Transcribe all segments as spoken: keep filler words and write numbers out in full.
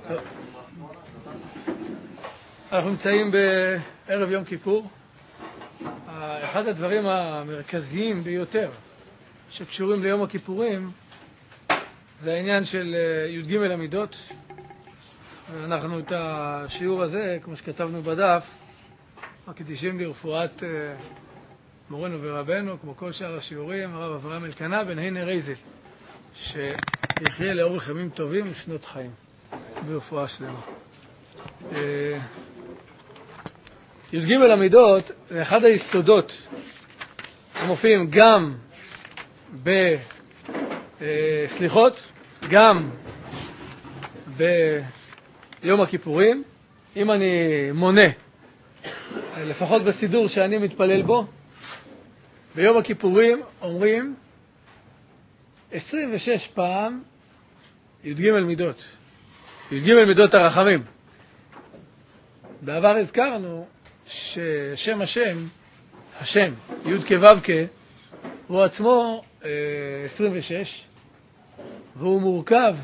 אנחנו נמצאים בערב יום כיפור. אחד הדברים המרכזיים ביותר שקשורים ליום הכיפורים זה העניין של י"ג המידות. אנחנו את השיעור הזה, כמו שכתבנו בדף, מקדישים לרפואת מורנו ורבנו, כמו כל שאר השיעורים, הרב אברהם אלקנה בן הנה רייזל, שיחיה לאורך ימים טובים ושנות חיים ברפואה שלמה. י"ג המידות זה אחד היסודות המופיעים גם בסליחות, גם ביום הכיפורים. אם אני מונה, לפחות בסידור שאני מתפלל בו, ביום הכיפורים אומרים עשרים ושש פעם י"ג מידות, י"ג מידות הרחמים. בעבר הזכרנו ששם השם, השם, י' כו' כ', הוא עצמו עשרים ושש, והוא מורכב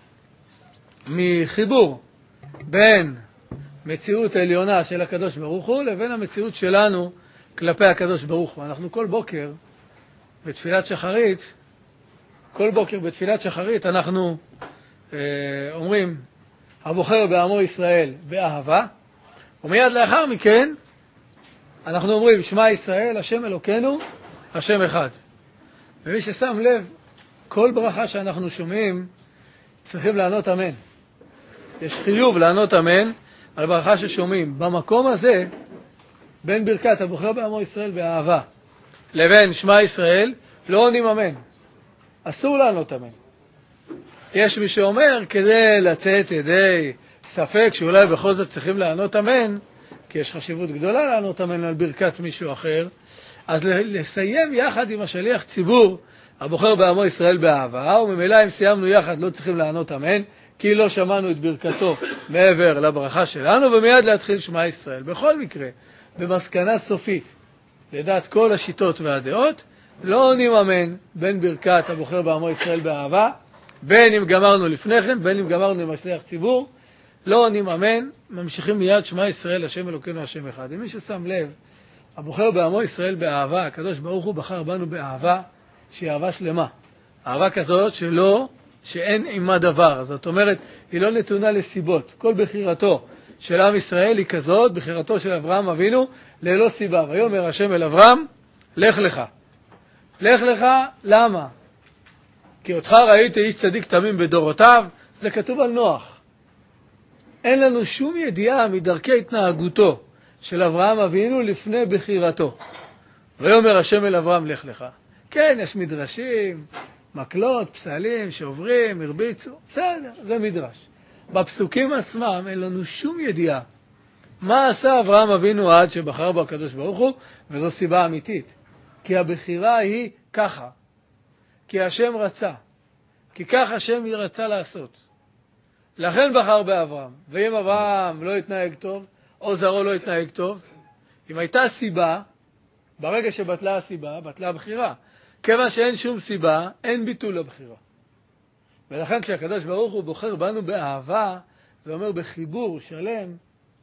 מחיבור בין מציאות העליונה של הקדוש ברוך הוא לבין המציאות שלנו כלפי הקדוש ברוך הוא. אנחנו כל בוקר בתפילת שחרית, כל בוקר בתפילת שחרית אנחנו אה, אומרים, הבוחר בעמו ישראל באהבה, ומיד לאחר מכן אנחנו אומרים, שמע ישראל, השם אלוקינו, השם אחד. ומי ששם לב, כל ברכה שאנחנו שומעים צריכים לענות אמן. יש חיוב לענות אמן על ברכה ששומעים. במקום הזה, בין ברכת הבוחר בעמו ישראל באהבה לבין שמע ישראל, לא עונים אמן. אסור לענות אמן. יש מי שאומר, כדי לצאת ידי ספק שאולי בכל זאת צריכים לענות אמן, כי יש חשיבות גדולה לענות אמן על ברכת מישהו אחר, אז לסיים יחד עם השליח ציבור הבוחר בעמו ישראל באהבה, וממילא אם סיימנו יחד לא צריכים לענות אמן, כי לא שמענו את ברכתו מעבר לברכה שלנו, ומיד להתחיל שמע ישראל. בכל מקרה, במסקנה סופית, לדעת כל השיטות והדעות, לא עונים אמן בין ברכת הבוחר בעמו ישראל באהבה, בין אם גמרנו לפני כן, בין אם גמרנו עם השליח ציבור, לא עונים אמן, ממשיכים מיד שמע ישראל, השם אלוקינו, השם אחד. אם מישהו שם לב, הבוחר בעמו ישראל באהבה, הקדוש ברוך הוא בחר בנו באהבה, שהיא אהבה שלמה. אהבה כזאת שלא, שאין עימה דבר. זאת אומרת, היא לא נתונה לסיבות. כל בחירתו של עם ישראל היא כזאת, בחירתו של אברהם אבינו, ללא סיבה. ויאמר השם אל אברהם, לך לך. לך לך, למה? כי אותך ראיתי איש צדיק תמים בדורותיו, זה כתוב על נוח. אין לנו שום ידיעה מדרכי התנהגותו של אברהם אבינו לפני בחירתו. ויאמר השם אל אברהם, לך לך. כן, יש מדרשים, מקלות, פסלים, שעוברים, הרביצו, בסדר, זה מדרש. בפסוקים עצמם אין לנו שום ידיעה מה עשה אברהם אבינו עד שבחר בו הקדוש ברוך הוא, וזו סיבה אמיתית. כי הבחירה היא ככה, כי השם רצה, כי כך השם רצה לעשות. לכן בחר באברהם. ואם אברהם לא התנהג טוב, או זרו לא התנהג טוב, אם הייתה סיבה, ברגע שבטלה הסיבה, בטלה הבחירה. כיוון שאין שום סיבה, אין ביטול לבחירה. ולכן כשהקדוש ברוך הוא בוחר בנו באהבה, זה אומר בחיבור שלם,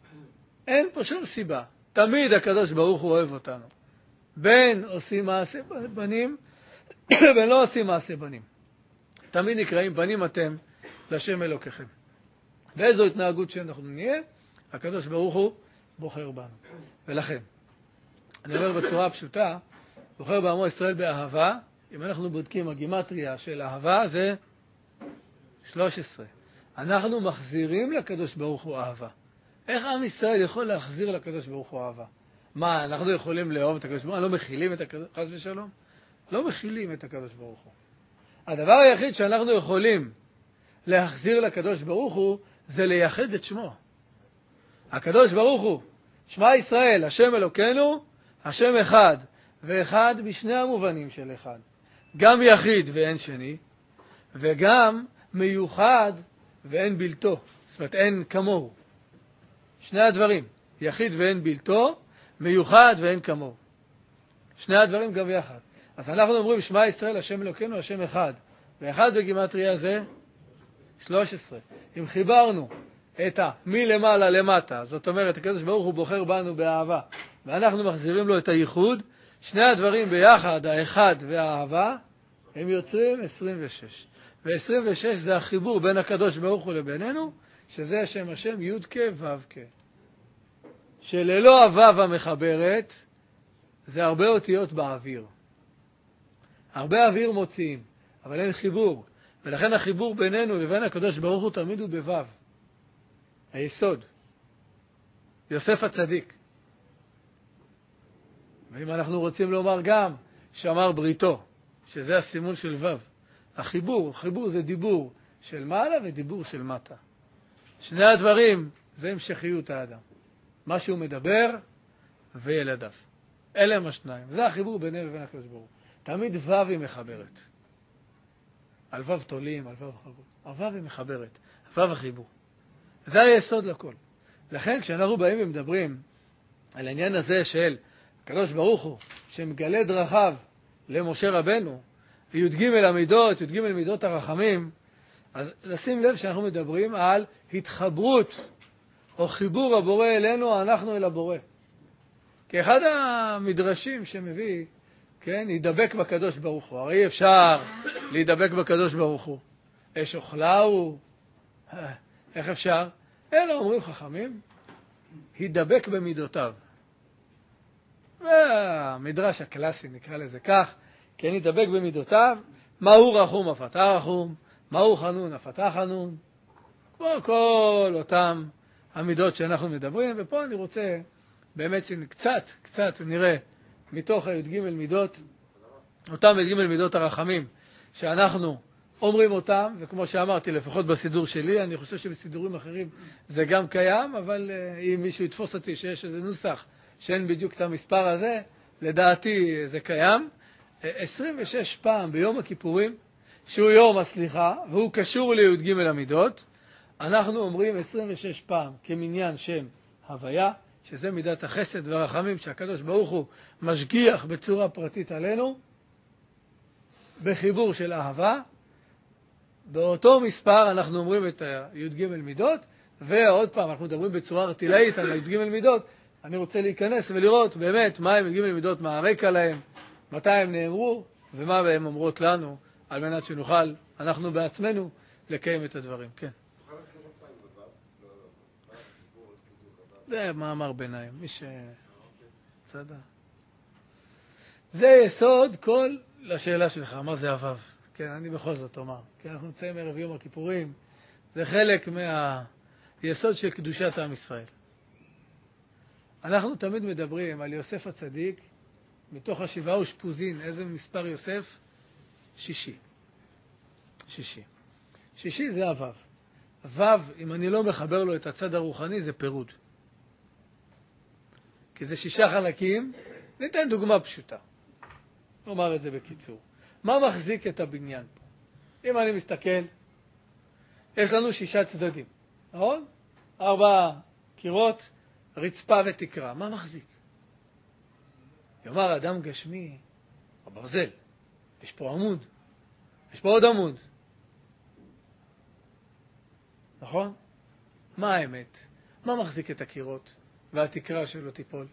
אין פה שום סיבה. תמיד הקדוש ברוך הוא אוהב אותנו. בין עושים מעשה בנים, בין לא עושים מעשה בנים. תמיד נקראים בנים אתם לשם אלוקיכם. ואיזו התנהגות שאנחנו נהיה, הקדוש ברוך הוא בוחר בנו. ולכן, אני אומר בצורה פשוטה, בוחר בעמו ישראל באהבה, אם אנחנו בודקים הגימטריה של אהבה, זה שלוש עשרה. אנחנו מחזירים לקדוש ברוך הוא אהבה. איך עם ישראל יכול להחזיר לקדוש ברוך הוא אהבה? מה, אנחנו יכולים לאהוב את הקדוש ברוך הוא? לא מכילים את הקדוש, חס ושלום? לא מכילים את הקדוש ברוך הוא. הדבר היחיד שאנחנו יכולים להחזיר לקדוש ברוך הוא, זה לייחד את שמו. הקדוש ברוך הוא, שמע ישראל, השם אלוקינו, השם אחד, ואחד בשני המובנים של אחד. גם יחיד ואין שני, וגם מיוחד ואין בלתו. זאת אומרת, אין כמוהו. שני הדברים, יחיד ואין בלתו, מיוחד ואין כמוהו. שני הדברים גם יחד. אז אנחנו אומרים, שמע ישראל, השם אלוקינו, השם אחד. ואחד בגימטריה זה שלוש עשרה. אם חיברנו את המלמעלה למטה, זאת אומרת, הקדוש ברוך הוא בוחר בנו באהבה, ואנחנו מחזירים לו את הייחוד, שני הדברים ביחד, האחד והאהבה, הם יוצרים עשרים ושש. ו-עשרים ושש זה החיבור בין הקדוש ברוך הוא לבינינו, שזה השם השם י' כ' ו' כ'. שללא הו' המחברת, זה הרבה אותיות באוויר. הרבה אוויר מוציאים, אבל אין חיבור. ולכן החיבור בינינו לבין הקדוש ברוך הוא תמיד הוא בו'. היסוד. יוסף הצדיק. ואם אנחנו רוצים לומר גם, שמר בריתו, שזה הסימון של ו'. החיבור, חיבור זה דיבור של מעלה ודיבור של מטה. שני הדברים זה המשכיות האדם. מה שהוא מדבר וילדיו. אלה הם השניים. זה החיבור בינינו לבין הקדוש ברוך הוא. תמיד ו' היא מחברת. על ו' תולים, על ו' חלקות. הו' היא מחברת. ו' החיבור. זה היסוד לכל. לכן כשאנחנו באים ומדברים על העניין הזה של הקדוש ברוך הוא, שמגלה דרכיו למשה רבנו, וי"ג המידות, י"ג מידות הרחמים, אז לשים לב שאנחנו מדברים על התחברות או חיבור הבורא אלינו, אנחנו אל הבורא. כי אחד המדרשים שמביא, כן, ידבק בקדוש ברוך הוא. הרי אפשר להידבק בקדוש ברוך הוא. אש אוכלה הוא. איך אפשר? אלא אומרים חכמים, הידבק במידותיו. והמדרש הקלאסי נקרא לזה כך, כן, הידבק במידותיו, מהו רחום אף אתה רחום, מהו חנון אף אתה חנון, כמו כל אותם המידות שאנחנו מדברים, ופה אני רוצה באמת שקצת, קצת נראה מתוך הי"ג מידות, אותם י"ג מידות הרחמים, שאנחנו אומרים אותם, וכמו שאמרתי, לפחות בסידור שלי, אני חושב שבסידורים אחרים זה גם קיים, אבל uh, אם מישהו יתפוס אותי שיש איזה נוסח שאין בדיוק את המספר הזה, לדעתי זה קיים. עשרים ושש פעם ביום הכיפורים, שהוא יום הסליחה, והוא קשור לי"ג המידות, אנחנו אומרים עשרים ושש פעם כמניין שם הוויה, שזה מידת החסד והרחמים שהקדוש ברוך הוא משגיח בצורה פרטית עלינו, בחיבור של אהבה. באותו מספר אנחנו אומרים את י"ג מידות, ועוד פעם אנחנו מדברים בצורה רטילאית על י"ג מידות. אני רוצה להיכנס ולראות באמת מה הם י"ג מידות, מה הרקע להם, מתי הם נאמרו ומה הם אומרות לנו, על מנת שנוכל אנחנו בעצמנו לקיים את הדברים. כן. זה מאמר ביניים, מי ש... בסדר. זה יסוד כל לשאלה שלך, מה זה הוו? כן, אני בכל זאת אומר. כן, אנחנו נמצאים ערב יום הכיפורים, זה חלק מהיסוד של קדושת עם ישראל. אנחנו תמיד מדברים על יוסף הצדיק, מתוך השבעה ושפוזין, איזה מספר יוסף? שישי. שישי. שישי זה הוו. הוו, אם אני לא מחבר לו את הצד הרוחני, זה פירוד. כי זה שישה חלקים, ניתן דוגמה פשוטה. נאמר את זה בקיצור. מה מחזיק את הבניין פה? אם אני מסתכל, יש לנו שישה צדדים, נכון? ארבע קירות, רצפה ותקרה. מה מחזיק? יאמר אדם גשמי, הברזל, יש פה עמוד, יש פה עוד עמוד. נכון? מה האמת? מה מחזיק את הקירות והתקרה שלא תיפול?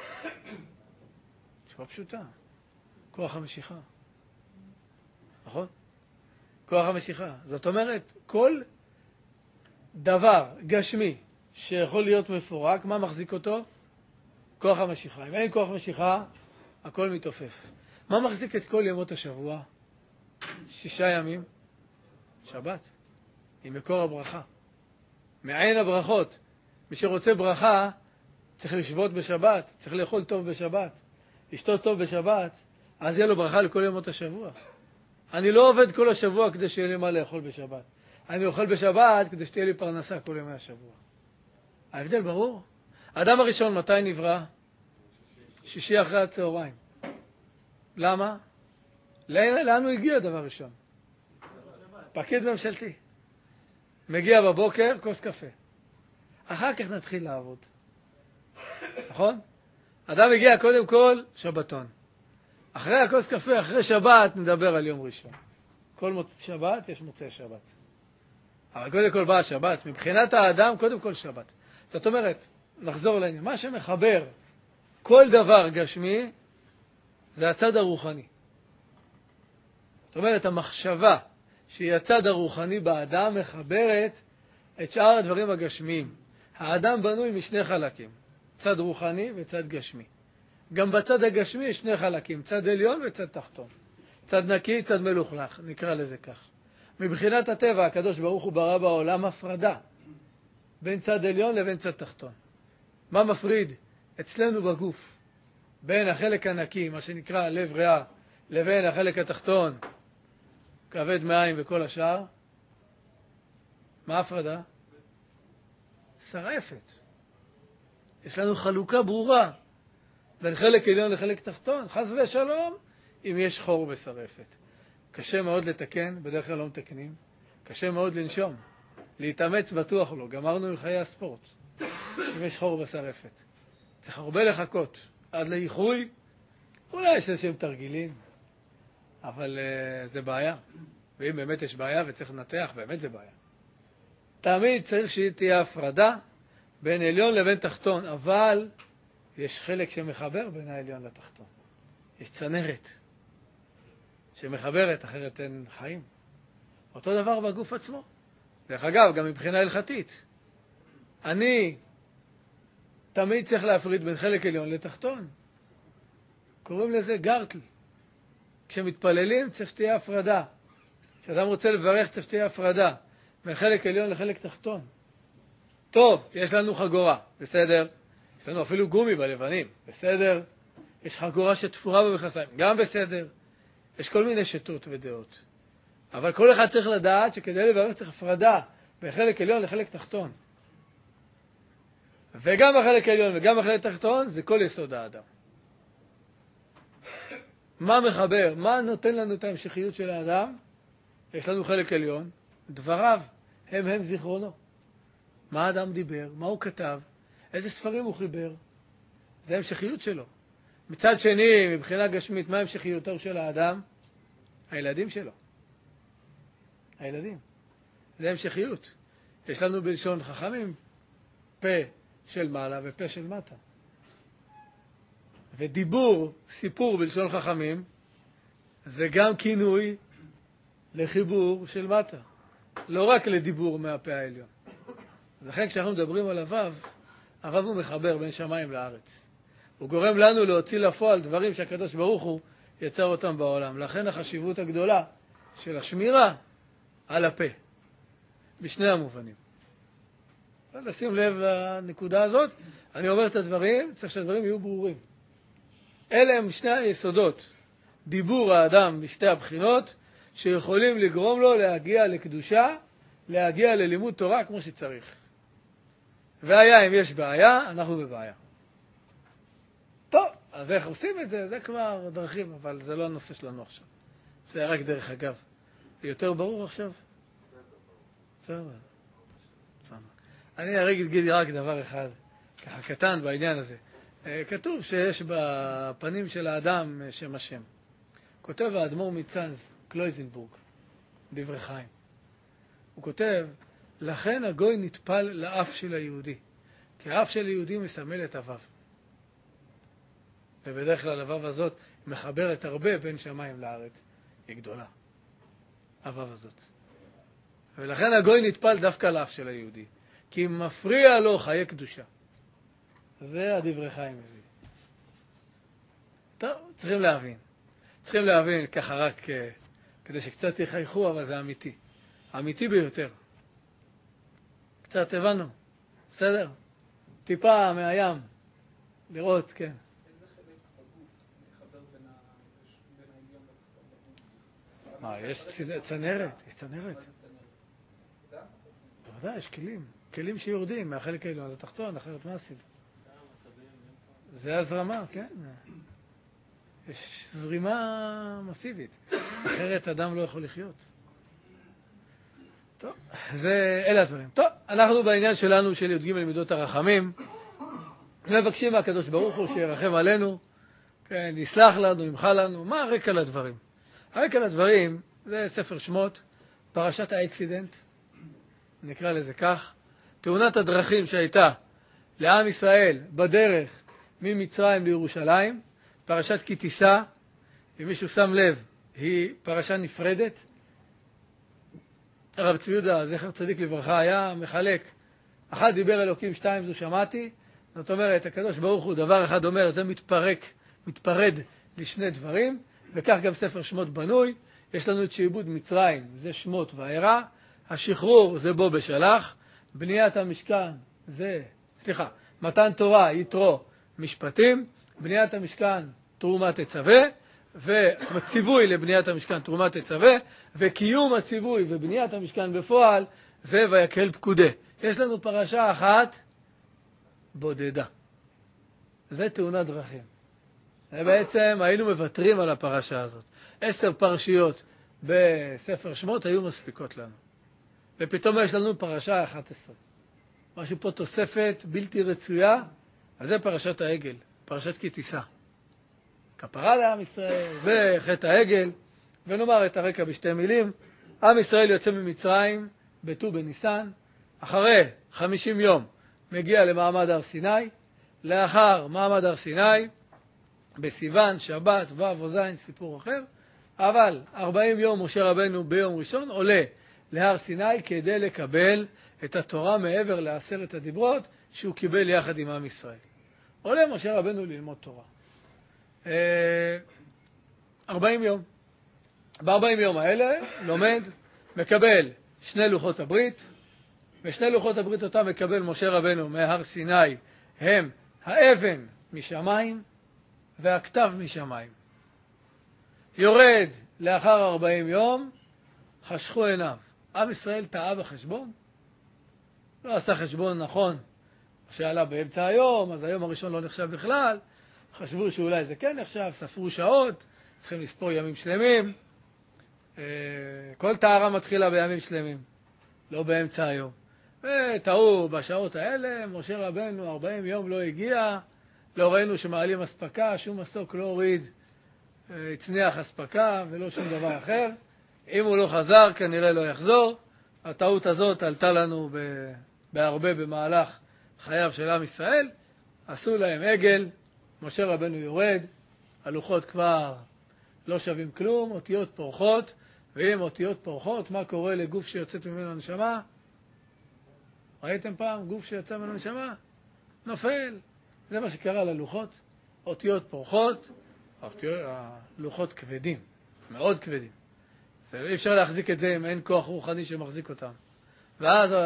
תשובה פשוטה. כוח המשיכה. נכון? כוח המשיכה. זאת אומרת, כל דבר גשמי שיכול להיות מפורק, מה מחזיק אותו? כוח המשיכה. אם אין כוח משיכה, הכל מתעופף. מה מחזיק את כל ימות השבוע? שישה ימים? שבת. עם מקור הברכה. מעין הברכות. מי שרוצה ברכה, צריך לשבות בשבת, צריך לאכול טוב בשבת, לשתות טוב בשבת, אז יהיה לו ברכה לכל ימות השבוע. אני לא עובד כל השבוע כדי שיהיה לי מה לאכול בשבת. אני אוכל בשבת כדי שתהיה לי פרנסה כל ימי השבוע. ההבדל ברור. האדם הראשון מתי נברא? שישי אחרי הצהריים. למה? לאן הוא הגיע דבר ראשון? פקיד ממשלתי. מגיע בבוקר, כוס קפה. אחר כך נתחיל לעבוד. נכון? אדם הגיע קודם כל שבתון. אחרי הכוס קפה, אחרי שבת, נדבר על יום ראשון. כל מוצא שבת יש מוצא שבת. אבל קודם כל באה השבת. מבחינת האדם, קודם כל שבת. זאת אומרת, נחזור לעניין. מה שמחבר כל דבר גשמי, זה הצד הרוחני. זאת אומרת, המחשבה שהיא הצד הרוחני באדם מחברת את שאר הדברים הגשמיים. האדם בנוי משני חלקים, צד רוחני וצד גשמי. גם בצד הגשמי יש שני חלקים, צד עליון וצד תחתון. צד נקי, צד מלוכלך, נקרא לזה כך. מבחינת הטבע, הקדוש ברוך הוא ברא בעולם הפרדה בין צד עליון לבין צד תחתון. מה מפריד אצלנו בגוף בין החלק הנקי, מה שנקרא לב ריאה, לבין החלק התחתון, כבד מעיים וכל השאר? מה הפרדה? שרפת. יש לנו חלוקה ברורה בין חלק עליון לחלק תחתון. חס ושלום, אם יש חור בשרפת. קשה מאוד לתקן, בדרך כלל לא מתקנים. קשה מאוד לנשום. להתאמץ בטוח לא. גמרנו עם חיי הספורט. אם יש חור בשרפת. צריך הרבה לחכות. עד לאיחוי. אולי יש איזשהם תרגילים. אבל uh, זה בעיה. ואם באמת יש בעיה וצריך לנתח, באמת זה בעיה. תמיד צריך שתהיה הפרדה בין עליון לבין תחתון, אבל יש חלק שמחבר בין העליון לתחתון. יש צנרת שמחברת, אחרת אין חיים. אותו דבר בגוף עצמו. דרך אגב, גם מבחינה הלכתית. אני תמיד צריך להפריד בין חלק עליון לתחתון. קוראים לזה גרטל. כשמתפללים צריך שתהיה הפרדה. כשאדם רוצה לברך צריך שתהיה הפרדה. בין חלק עליון לחלק תחתון. טוב, יש לנו חגורה, בסדר. יש לנו אפילו גומי בלבנים, בסדר. יש חגורה שתפורה במכנסיים, גם בסדר. יש כל מיני שטות ודעות. אבל כל אחד צריך לדעת שכדי לברך צריך הפרדה בין חלק עליון לחלק תחתון. וגם החלק העליון וגם החלק תחתון זה כל יסוד האדם. מה מחבר? מה נותן לנו את ההמשכיות של האדם? יש לנו חלק עליון, דבריו הם הם זיכרונו. מה האדם דיבר? מה הוא כתב? איזה ספרים הוא חיבר? זה המשכיות שלו. מצד שני, מבחינה גשמית, מה המשכיותו של האדם? הילדים שלו. הילדים. זה המשכיות. יש לנו בלשון חכמים פה של מעלה ופה של מטה. ודיבור, סיפור בלשון חכמים, זה גם כינוי לחיבור של מטה. לא רק לדיבור מהפה העליון. לכן כשאנחנו מדברים על הוו, הוו הוא מחבר בין שמיים לארץ. הוא גורם לנו להוציא לפועל דברים שהקדוש ברוך הוא יצר אותם בעולם. לכן החשיבות הגדולה של השמירה על הפה. בשני המובנים. לשים לב לנקודה הזאת. אני אומר את הדברים, צריך שהדברים יהיו ברורים. אלה הם שני היסודות. דיבור האדם בשתי הבחינות, שיכולים לגרום לו להגיע לקדושה, להגיע ללימוד תורה כמו שצריך. והיה, אם יש בעיה, אנחנו בבעיה. טוב, אז איך עושים את זה? זה כבר דרכים, אבל זה לא הנושא שלנו עכשיו. זה רק דרך אגב. יותר ברור עכשיו? בסדר. בסדר. אני הרגע אגיד רק דבר אחד, ככה קטן בעניין הזה. כתוב שיש בפנים של האדם שם השם. כותב האדמו"ר מצאנז, קלויזנבורג, דברי חיים. הוא כותב, לכן הגוי נטפל לאף של היהודי, כי האף של היהודי מסמל את הוו. ובדרך כלל הוו הזאת מחברת הרבה בין שמיים לארץ. היא גדולה, הוו הזאת. ולכן הגוי נטפל דווקא לאף של היהודי, כי מפריע לו חיי קדושה. זה הדברי חיים מביא. טוב, צריכים להבין. צריכים להבין ככה רק uh, כדי שקצת יחייכו, אבל זה אמיתי. אמיתי ביותר. קצת הבנו. בסדר? טיפה מהים. לראות, כן. איזה חלק בגוף מחבר בין העליון לתחתון? מה, יש צנרת? יש צנרת. בוודאי, יש כלים. כלים שיורדים מהחלק העליון לתחתון, אחרת מה עשינו? זה הזרמה, כן. יש זרימה מסיבית. אחרת אדם לא יכול לחיות. טוב, זה, אלה הדברים. טוב, אנחנו בעניין שלנו של י"ג מידות הרחמים, מבקשים מהקדוש ברוך הוא שירחם עלינו, כן, יסלח לנו, ימחה לנו. מה הרקע לדברים? הרקע לדברים זה ספר שמות, פרשת האקסידנט, נקרא לזה כך, תאונת הדרכים שהייתה לעם ישראל בדרך ממצרים לירושלים, פרשת כי תישא, אם מישהו שם לב, היא פרשה נפרדת. הרב צבי יהודה, זכר צדיק לברכה, היה מחלק, אחד דיבר אלוקים, שתיים זו שמעתי, זאת אומרת, הקדוש ברוך הוא דבר אחד אומר, זה מתפרק, מתפרד לשני דברים, וכך גם ספר שמות בנוי, יש לנו את שעבוד מצרים, זה שמות ועירה, השחרור זה בו בשלח, בניית המשכן זה, סליחה, מתן תורה, יתרו, משפטים, בניית המשכן, תרומת תצווה, וציווי לבניית המשכן, תרומת תצווה, וקיום הציווי ובניית המשכן בפועל, זה ויקהל פקודה. יש לנו פרשה אחת בודדה. זה תאונת דרכים. בעצם היינו מוותרים על הפרשה הזאת. עשר פרשיות בספר שמות היו מספיקות לנו. ופתאום יש לנו פרשה אחת עשרה. משהו פה תוספת בלתי רצויה, אז זה פרשת העגל, פרשת כי תישא. כפרה לעם ישראל וחטא העגל, ונאמר את הרקע בשתי מילים. עם ישראל יוצא ממצרים בט"ו בניסן, אחרי חמישים יום מגיע למעמד הר סיני, לאחר מעמד הר סיני, בסיוון, שבת, ו' או ז', סיפור אחר, אבל ארבעים יום משה רבנו ביום ראשון עולה להר סיני כדי לקבל את התורה מעבר לעשרת הדיברות שהוא קיבל יחד עם עם ישראל. עולה משה רבנו ללמוד תורה. ארבעים יום. ב-ארבעים יום האלה לומד, מקבל שני לוחות הברית, ושני לוחות הברית אותם מקבל משה רבנו מהר סיני, הם האבן משמיים והכתב משמיים. יורד לאחר ארבעים יום, חשכו עיניו. עם ישראל טעה בחשבון, לא עשה חשבון נכון, שעלה באמצע היום, אז היום הראשון לא נחשב בכלל, חשבו שאולי זה כן נחשב, ספרו שעות, צריכים לספור ימים שלמים, כל טהרה מתחילה בימים שלמים, לא באמצע היום. וטעו בשעות האלה, משה רבנו ארבעים יום לא הגיע, לא ראינו שמעלים אספקה, שום מסוק לא הוריד, הצניח אספקה ולא שום דבר אחר. אם הוא לא חזר, כנראה לא יחזור. הטעות הזאת עלתה לנו בהרבה במהלך חייו של עם ישראל. עשו להם עגל, משה רבנו יורד, הלוחות כבר לא שווים כלום, אותיות פורחות, ואם אותיות פורחות, מה קורה לגוף שיוצאת ממנו הנשמה? ראיתם פעם גוף שיצא ממנו הנשמה? נופל. זה מה שקרה ללוחות. אותיות פורחות, הלוחות כבדים, מאוד כבדים. זה אי אפשר להחזיק את זה אם אין כוח רוחני שמחזיק אותם. ואז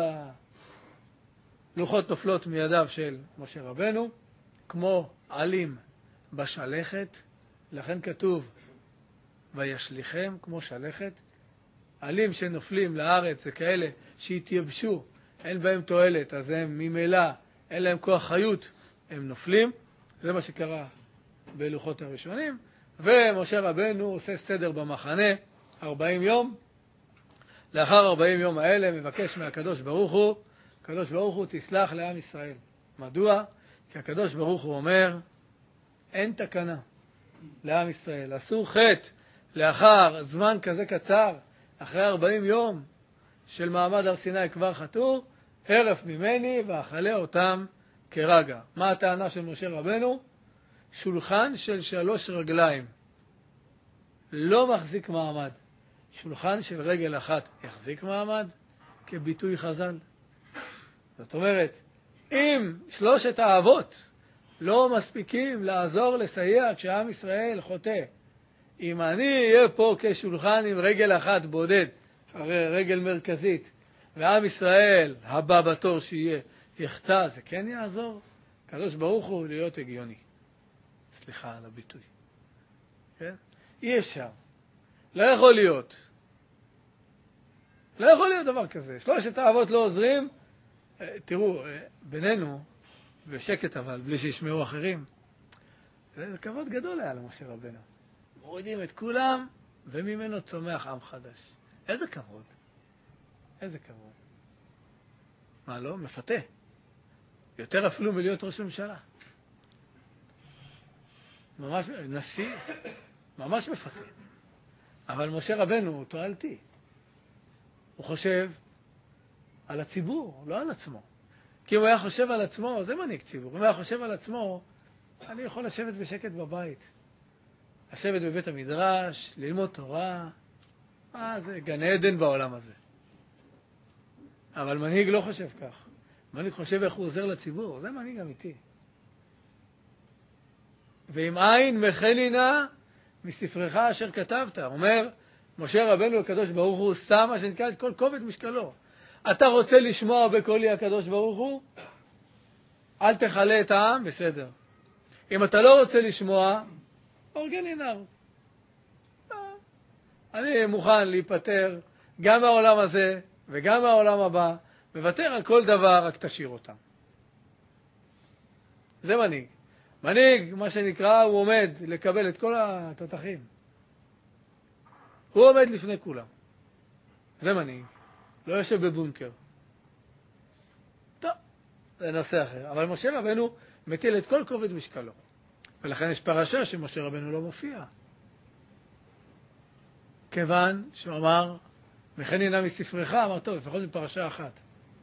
הלוחות נופלות מידיו של משה רבנו, כמו עלים בשלכת, לכן כתוב וישליכם כמו שלכת. עלים שנופלים לארץ זה כאלה שהתייבשו, אין בהם תועלת, אז הם ממילא, אין להם כוח חיות, הם נופלים. זה מה שקרה בלוחות הראשונים. ומשה רבנו עושה סדר במחנה ארבעים יום. לאחר ארבעים יום האלה מבקש מהקדוש ברוך הוא, הקדוש ברוך הוא תסלח לעם ישראל. מדוע? כי הקדוש ברוך הוא אומר, אין תקנה לעם ישראל. עשו חטא לאחר זמן כזה קצר, אחרי ארבעים יום של מעמד הר סיני כבר חטאו, הרף ממני ואכלה אותם כרגע. מה הטענה של משה רבנו? שולחן של שלוש רגליים לא מחזיק מעמד. שולחן של רגל אחת יחזיק מעמד כביטוי חז"ל. זאת אומרת, אם שלושת האבות לא מספיקים לעזור לסייע כשעם ישראל חוטא, אם אני אהיה פה כשולחן עם רגל אחת בודד, הרי רגל מרכזית, ועם ישראל הבא בתור שיהיה יחטא, זה כן יעזור? קדוש ברוך הוא להיות הגיוני. סליחה על הביטוי. כן? אי אפשר. לא יכול להיות. לא יכול להיות דבר כזה. שלושת האבות לא עוזרים. תראו, בינינו, בשקט אבל, בלי שישמעו אחרים, זה כבוד גדול היה למשה רבנו. מורידים את כולם, וממנו צומח עם חדש. איזה כבוד. איזה כבוד. מה לא? מפתה. יותר אפילו מלהיות ראש ממשלה. ממש, נשיא, ממש מפתה. אבל משה רבנו הוא תועלתי. הוא חושב, על הציבור, לא על עצמו. כי אם הוא היה חושב על עצמו, זה מנהיג ציבור. אם הוא היה חושב על עצמו, אני יכול לשבת בשקט בבית. לשבת בבית המדרש, ללמוד תורה. מה זה? גן עדן בעולם הזה. אבל מנהיג לא חושב כך. מנהיג חושב איך הוא עוזר לציבור. זה מנהיג אמיתי. ועם עין מחלינה מספרך אשר כתבת. אומר משה רבנו הקדוש ברוך הוא שם מה שנקרא את כל כובד משקלו. אתה רוצה לשמוע בקולי הקדוש ברוך הוא? אל תחלה את העם, בסדר. אם אתה לא רוצה לשמוע, אורגני נר. אני מוכן להיפטר גם מהעולם הזה וגם מהעולם הבא, מוותר על כל דבר, רק תשאיר אותם. זה מנהיג. מנהיג, מה שנקרא, הוא עומד לקבל את כל התותחים. הוא עומד לפני כולם. זה מנהיג. לא יושב בבונקר. טוב, זה נושא אחר. אבל משה רבנו מטיל את כל כובד משקלו. ולכן יש פרשה שמשה רבנו לא מופיע. כיוון שהוא אמר, וכן הנה מספרך, אמר טוב, לפחות מפרשה אחת.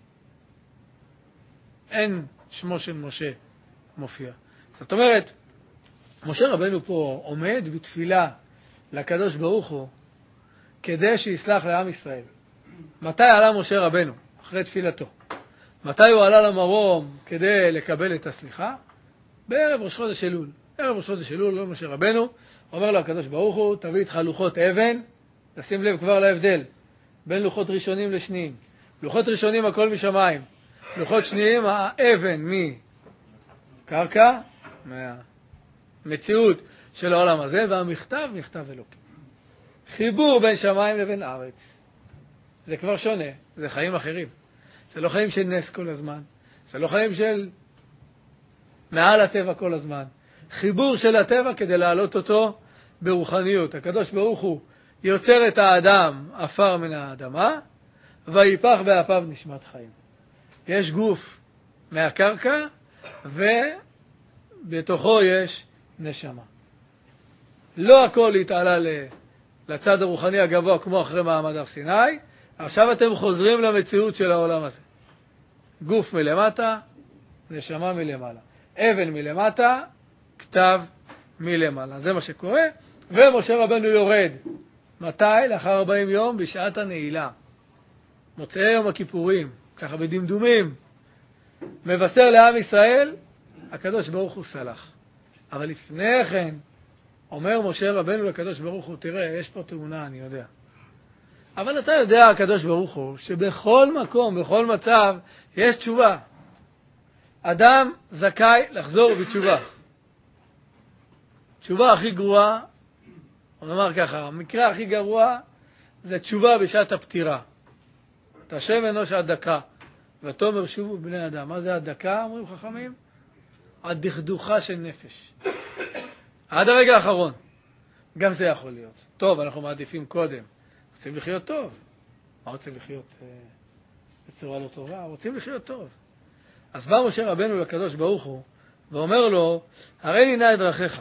אין שמו של משה מופיע. זאת אומרת, משה רבנו פה עומד בתפילה לקדוש ברוך הוא, כדי שיסלח לעם ישראל. מתי עלה משה רבנו? אחרי תפילתו. מתי הוא עלה למרום כדי לקבל את הסליחה? בערב ראש חודש אלול. ערב ראש חודש אלול, לא משה רבנו, אומר לו הקדוש ברוך הוא, תביא איתך לוחות אבן, לשים לב כבר להבדל, בין לוחות ראשונים לשניים. לוחות ראשונים הכל משמיים. לוחות שניים, האבן מקרקע, מהמציאות של העולם הזה, והמכתב, מכתב אלוקי. חיבור בין שמיים לבין ארץ. זה כבר שונה, זה חיים אחרים. זה לא חיים של נס כל הזמן. זה לא חיים של מעל הטבע כל הזמן. חיבור של הטבע כדי להעלות אותו ברוחניות. הקדוש ברוך הוא יוצר את האדם עפר מן האדמה, ויפח באפיו נשמת חיים. יש גוף מהקרקע, ובתוכו יש נשמה. לא הכל התעלה לצד הרוחני הגבוה כמו אחרי מעמד הר סיני. עכשיו אתם חוזרים למציאות של העולם הזה. גוף מלמטה, נשמה מלמעלה. אבן מלמטה, כתב מלמעלה. זה מה שקורה. ומשה רבנו יורד. מתי? לאחר ארבעים יום בשעת הנעילה. מוצאי יום הכיפורים, ככה בדמדומים. מבשר לעם ישראל, הקדוש ברוך הוא סלח. אבל לפני כן, אומר משה רבנו לקדוש ברוך הוא, תראה, יש פה תאונה, אני יודע. אבל אתה יודע, הקדוש ברוך הוא, שבכל מקום, בכל מצב, יש תשובה. אדם זכאי לחזור בתשובה. תשובה הכי גרועה, הוא אומר ככה, המקרה הכי גרוע, זה תשובה בשעת הפטירה. תשב אנוש עד דקה, ותאמר שובו בני אדם. מה זה עד דקה, אומרים חכמים? עד דכדוכה של נפש. עד הרגע האחרון. גם זה יכול להיות. טוב, אנחנו מעדיפים קודם. רוצים לחיות טוב. מה רוצים לחיות אה, בצורה לא טובה? רוצים לחיות טוב. אז בא משה רבנו לקדוש ברוך הוא, ואומר לו, הרי לי נא את דרכיך.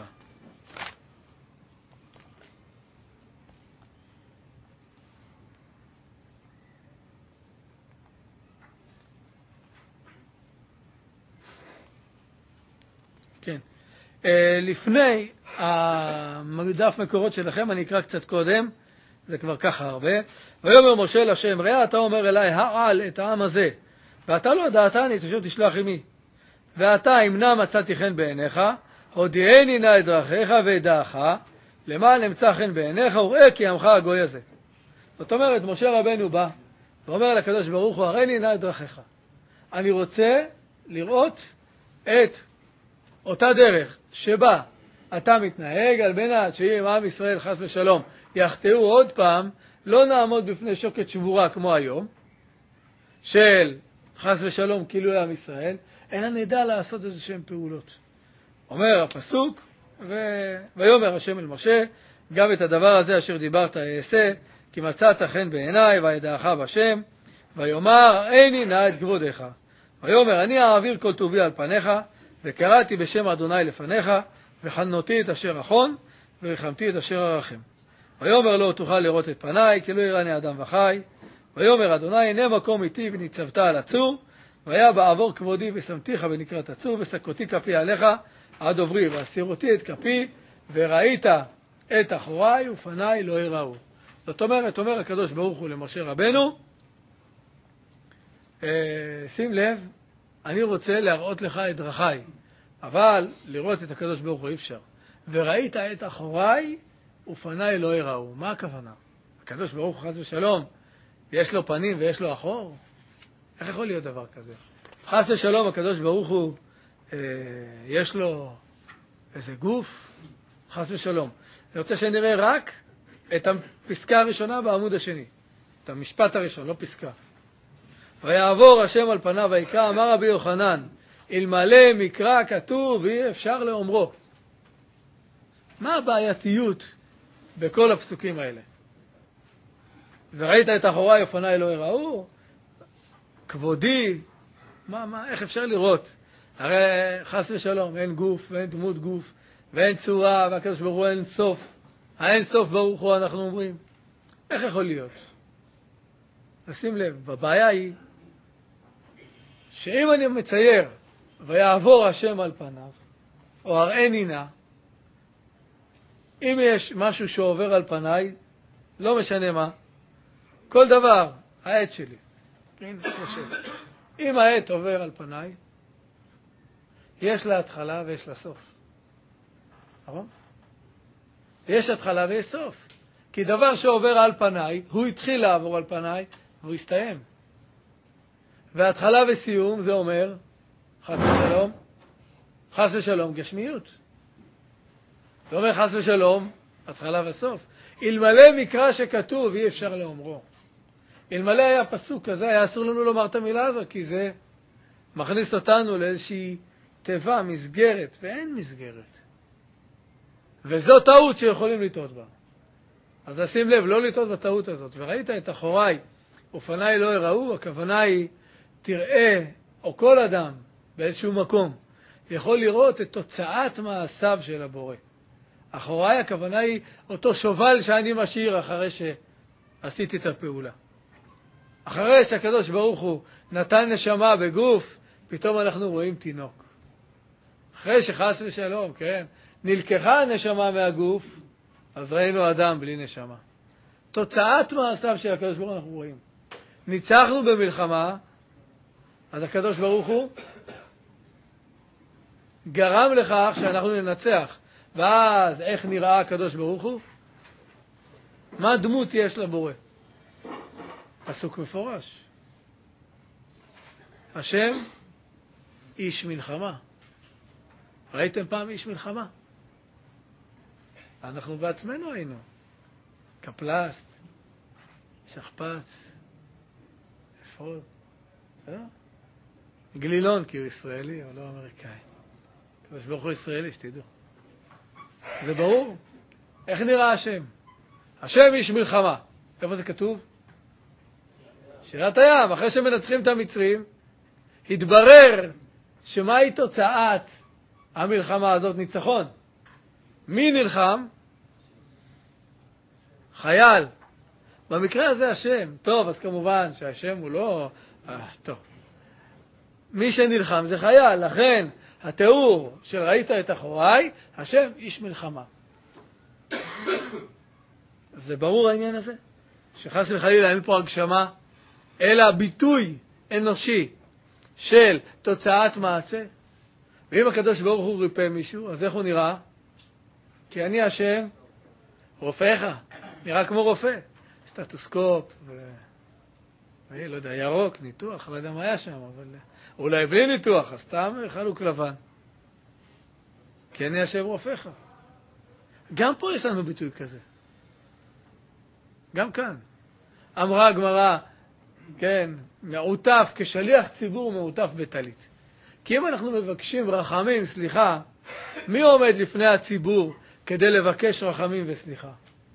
כן. לפני הדף מקורות שלכם, אני אקרא קצת קודם, זה כבר ככה הרבה. ויאמר משה לשם, ראה אתה אומר אליי, העל את העם הזה, ואתה לא דעתני, תשוב תשלח עמי. ואתה אם נא מצאתי חן בעיניך, הודיעני נא את דרכיך ואת דעך, למען אמצא חן בעיניך, וראה כי עמך הגוי הזה. זאת אומרת, משה רבנו בא, ואומר לקדוש ברוך הוא, הרי לי נא את דרכיך. אני רוצה לראות את אותה דרך שבה אתה מתנהג, על מנת שאם עם ישראל חס ושלום יחטאו עוד פעם, לא נעמוד בפני שוקת שבורה כמו היום, של חס ושלום כאילו עם ישראל, אלא נדע לעשות איזה שהם פעולות. אומר הפסוק, ו... ויאמר השם אל משה, גם את הדבר הזה אשר דיברת אעשה, כי מצאת חן בעיניי וידעך בשם, ויאמר איני נא את כבודך. ויאמר אני אעביר כל טובי על פניך, וקראתי בשם אדוני לפניך, וחנותי את אשר אחון, ורחמתי את אשר ארחם. ויאמר לו תוכל לראות את פניי, כי לא יראני אדם וחי, ויאמר אדוני, הנה מקום איתי וניצבת על הצור, והיה בעבור כבודי ושמתיך בנקרת הצור, וסקותי כפי עליך עד עוברי, והסירותי את כפי, וראית את אחוריי ופניי לא יראו. זאת אומרת, אומר הקדוש ברוך הוא למשה רבנו, שים לב, אני רוצה להראות לך את דרכיי, אבל לראות את הקדוש ברוך הוא אי אפשר. וראית את אחוריי ופניי לא יראו. מה הכוונה? הקדוש ברוך הוא חס ושלום, יש לו פנים ויש לו אחור? איך יכול להיות דבר כזה? חס ושלום, הקדוש ברוך הוא, אה, יש לו איזה גוף? חס ושלום. אני רוצה שנראה רק את הפסקה הראשונה בעמוד השני. את המשפט הראשון, לא פסקה. ויעבור השם על פניו ויקרא, אמר רבי יוחנן, אלמלא מקרא כתוב, אי אפשר לאומרו. מה הבעייתיות בכל הפסוקים האלה? וראית את אחוריי ופניי לא יראו? כבודי? מה, מה, איך אפשר לראות? הרי חס ושלום, אין גוף ואין דמות גוף ואין צורה, והקדוש ברוך הוא אין סוף. האין סוף ברוך הוא אנחנו אומרים. איך יכול להיות? נשים לב, בבעיה היא שאם אני מצייר ויעבור השם על פניו, או הראני נא, אם יש משהו שעובר על פניי, לא משנה מה, כל דבר, העט שלי, הנה, אם העט עובר על פניי, יש לה התחלה ויש לה סוף. נכון? יש התחלה ויש סוף. כי דבר שעובר על פניי, הוא התחיל לעבור על פניי, והוא הסתיים. והתחלה וסיום, זה אומר, חס ושלום, חס ושלום, גשמיות. זה אומר חס ושלום, התחלה וסוף. אלמלא מקרא שכתוב, אי אפשר לאומרו. אלמלא היה פסוק כזה, היה אסור לנו לומר את המילה הזאת, כי זה מכניס אותנו לאיזושהי טבע, מסגרת, ואין מסגרת. וזו טעות שיכולים לטעות בה. אז לשים לב, לא לטעות בטעות הזאת. וראית את אחוריי, ופניי לא יראו, הכוונה היא, תראה, או כל אדם, באיזשהו מקום, יכול לראות את תוצאת מעשיו של הבורא. אחוריי, הכוונה היא, אותו שובל שאני משאיר אחרי שעשיתי את הפעולה. אחרי שהקדוש ברוך הוא נתן נשמה בגוף, פתאום אנחנו רואים תינוק. אחרי שחס ושלום, כן, נלקחה הנשמה מהגוף, אז ראינו אדם בלי נשמה. תוצאת מעשיו של הקדוש ברוך הוא אנחנו רואים. ניצחנו במלחמה, אז הקדוש ברוך הוא גרם לכך שאנחנו ננצח. ואז איך נראה הקדוש ברוך הוא? מה דמות יש לבורא? פסוק מפורש. השם איש מלחמה. ראיתם פעם איש מלחמה? אנחנו בעצמנו היינו. קפלסט, שכפץ, אפוד. בסדר? גלילון, כי הוא ישראלי, אבל לא אמריקאי. הקדוש ברוך הוא ישראלי, שתדעו. זה ברור. איך נראה השם? השם איש מלחמה. איפה זה כתוב? שירת הים. אחרי שמנצחים את המצרים, התברר שמהי תוצאת המלחמה הזאת? ניצחון. מי נלחם? חייל. במקרה הזה השם. טוב, אז כמובן שהשם הוא לא... אה, טוב. מי שנלחם זה חייל. לכן התיאור של ראית את אחוריי, השם איש מלחמה. זה ברור העניין הזה? שחס וחלילה אין פה הגשמה, אלא ביטוי אנושי של תוצאת מעשה. ואם הקדוש ברוך הוא ריפא מישהו, אז איך הוא נראה? כי אני השם רופאיך, נראה כמו רופא. סטטוסקופ, ו... ואני לא יודע, ירוק, ניתוח, לא יודע מה היה שם, אבל אולי בלי ניתוח, אז סתם חלוק לבן. כי אני השם רופאיך. גם פה יש לנו ביטוי כזה. גם כאן. אמרה הגמרא, כן, מעוטף, כשליח ציבור מעוטף בטלית. כי אם אנחנו מבקשים רחמים, סליחה, מי עומד לפני הציבור כדי לבקש רחמים וסליחה?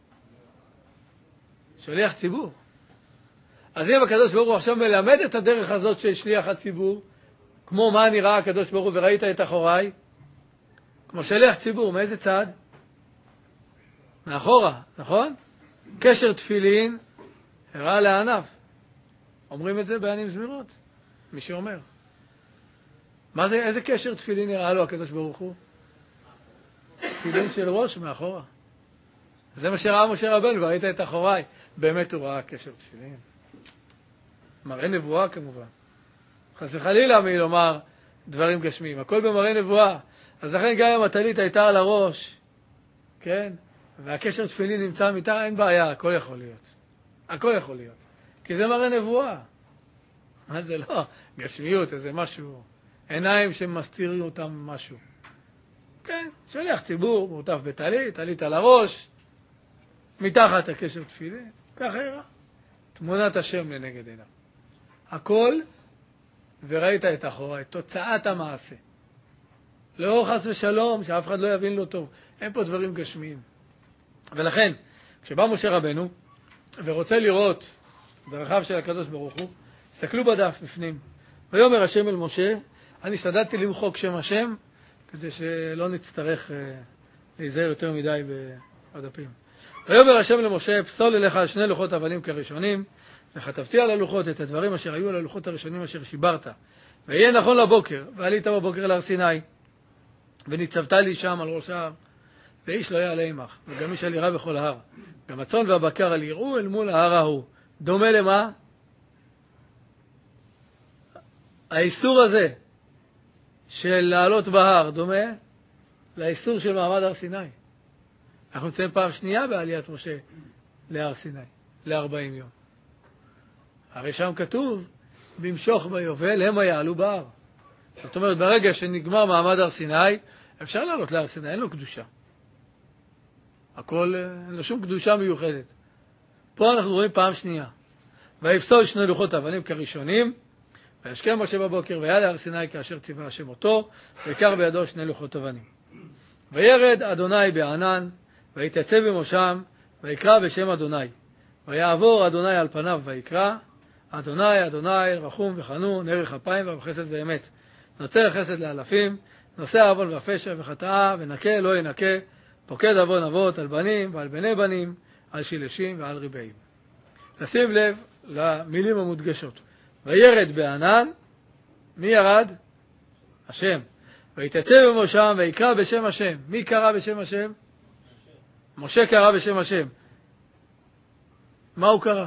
שליח ציבור. אז אם הקדוש ברוך הוא עכשיו מלמד את הדרך הזאת של שליח הציבור, כמו מה נראה הקדוש ברוך הוא וראית את אחוריי, כמו שליח ציבור, מאיזה צד? מאחורה, נכון? קשר תפילין הראה לענב. אומרים את זה בענים זמירות, מי שאומר. מה זה, איזה קשר תפילין נראה לו הקדוש ברוך הוא? תפילין של ראש מאחורה. זה מה שראה משה רבנו, וראית את אחוריי. באמת הוא ראה קשר תפילין. מראה נבואה כמובן. חס וחלילה מי לומר דברים גשמיים. הכל במראה נבואה. אז לכן גם אם הטלית הייתה על הראש, כן? והקשר תפילין נמצא מתחת, אין בעיה, הכל יכול להיות. הכל יכול להיות. כי זה מראה נבואה. מה זה לא? גשמיות, איזה משהו. עיניים שמסתירים אותם משהו. כן, שליח ציבור, מוטף בטלית, טלית על הראש, מתחת הקשר תפילין, ככה יראה. תמונת השם לנגד עיניו. הכל, וראית את אחורי, תוצאת המעשה. לא חס ושלום, שאף אחד לא יבין לו טוב. אין פה דברים גשמיים. ולכן, כשבא משה רבנו, ורוצה לראות דרכיו של הקדוש ברוך הוא, תסתכלו בדף בפנים. ויאמר השם אל משה, אני השתדלתי למחוק שם השם, כדי שלא נצטרך אה, להיזהר יותר מדי בדפים. ויאמר השם למשה, פסול אליך על שני לוחות אבנים כראשונים, וכתבתי על הלוחות את הדברים אשר היו על הלוחות הראשונים אשר שיברת. ויהיה נכון לבוקר, ועלית בבוקר להר סיני, וניצבת לי שם על ראש ההר, ואיש לא יעלה עמך, וגם איש אל ירא בכל ההר. גם הצאן והבקר אל יראו אל מול ההר ההוא. דומה למה? האיסור הזה של לעלות בהר דומה לאיסור של מעמד הר סיני. אנחנו נמצאים פעם שנייה בעליית משה להר סיני, ל-ארבעים יום. הרי שם כתוב, במשוך ביובל הם יעלו בהר. זאת אומרת, ברגע שנגמר מעמד הר סיני, אפשר לעלות להר סיני, אין לו קדושה. הכל, אין לו שום קדושה מיוחדת. פה אנחנו רואים פעם שנייה. ויפסול שני לוחות אבנים כראשונים, וישכם משה בבוקר ויעלה להר סיני כאשר ציווה השם אותו, ויקח בידו שני לוחות אבנים. וירד אדוני בענן, ויתייצב במושם, ויקרא בשם אדוני. ויעבור אדוני על פניו ויקרא, אדוני, אדוני, רחום וחנון, ערך אפיים וחסד באמת. נוצר חסד לאלפים, נושא עוון ופשע וחטאה, ונקה לא ינקה, פוקד עוון אבות על בנים ועל בני בנים, על שילשים ועל ריבעים. נשים לב למילים המודגשות. וירד בענן, מי ירד? השם. ויתייצב במושם ויקרא בשם השם. מי קרא בשם השם? משה קרא בשם השם. מה הוא קרא?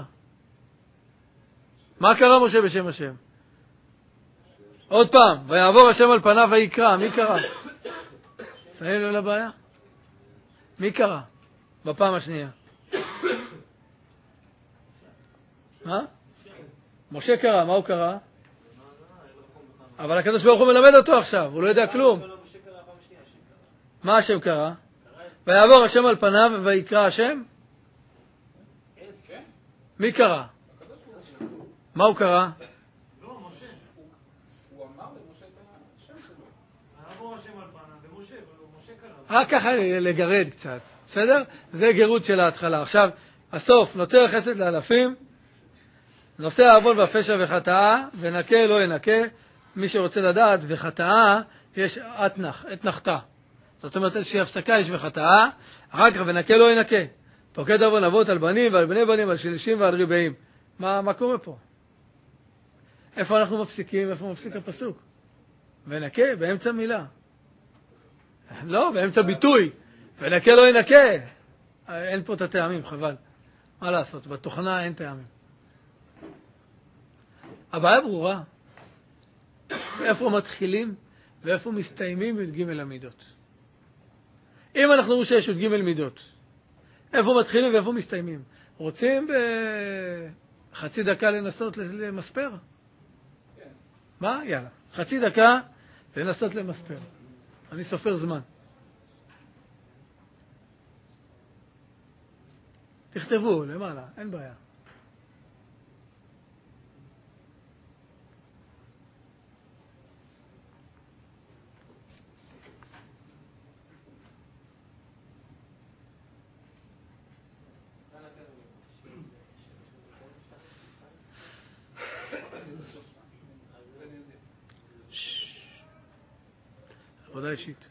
מה קרא משה בשם השם? עוד פעם, ויעבור השם על פניו ויקרא. מי קרא? שמים לב לבעיה? מי קרא? בפעם השנייה. מה? משה קרא, מה הוא קרא? אבל הקדוש ברוך הוא מלמד אותו עכשיו, הוא לא יודע כלום. מה השם קרא? ויעבור השם על פניו ויקרא השם? מי קרא? מה הוא קרא? לא, משה. הוא אמר למשה את השם שלו. ויעבור השם על פניו ומשה, ומשה קרא. רק ככה לגרד קצת, בסדר? זה גירות של ההתחלה. עכשיו, הסוף, נוצר חסד לאלפים, נושא העוון והפשע וחטאה, ונקה לא ינקה. מי שרוצה לדעת, וחטאה, יש אתנח, אתנחתה. זאת אומרת, איזושהי הפסקה יש וחטאה, אחר כך ונקה לא ינקה. פוקד עוון אבות על בנים ועל בני בנים, על שילשים ועל ריבעים. מה, מה קורה פה? איפה אנחנו מפסיקים? איפה מפסיק הפסוק? ונקה, באמצע מילה. לא, באמצע ביטוי. ונקה לא ינקה. אין פה את הטעמים, חבל. מה לעשות? בתוכנה אין טעמים. הבעיה ברורה. איפה מתחילים ואיפה מסתיימים י"ג המידות. אם אנחנו רואים שיש י"ג מידות, איפה מתחילים ואיפה מסתיימים? רוצים בחצי דקה לנסות למספר? כן. מה? יאללה. חצי דקה לנסות למספר. אני סופר זמן. תכתבו למעלה, אין בעיה. עבודה אישית.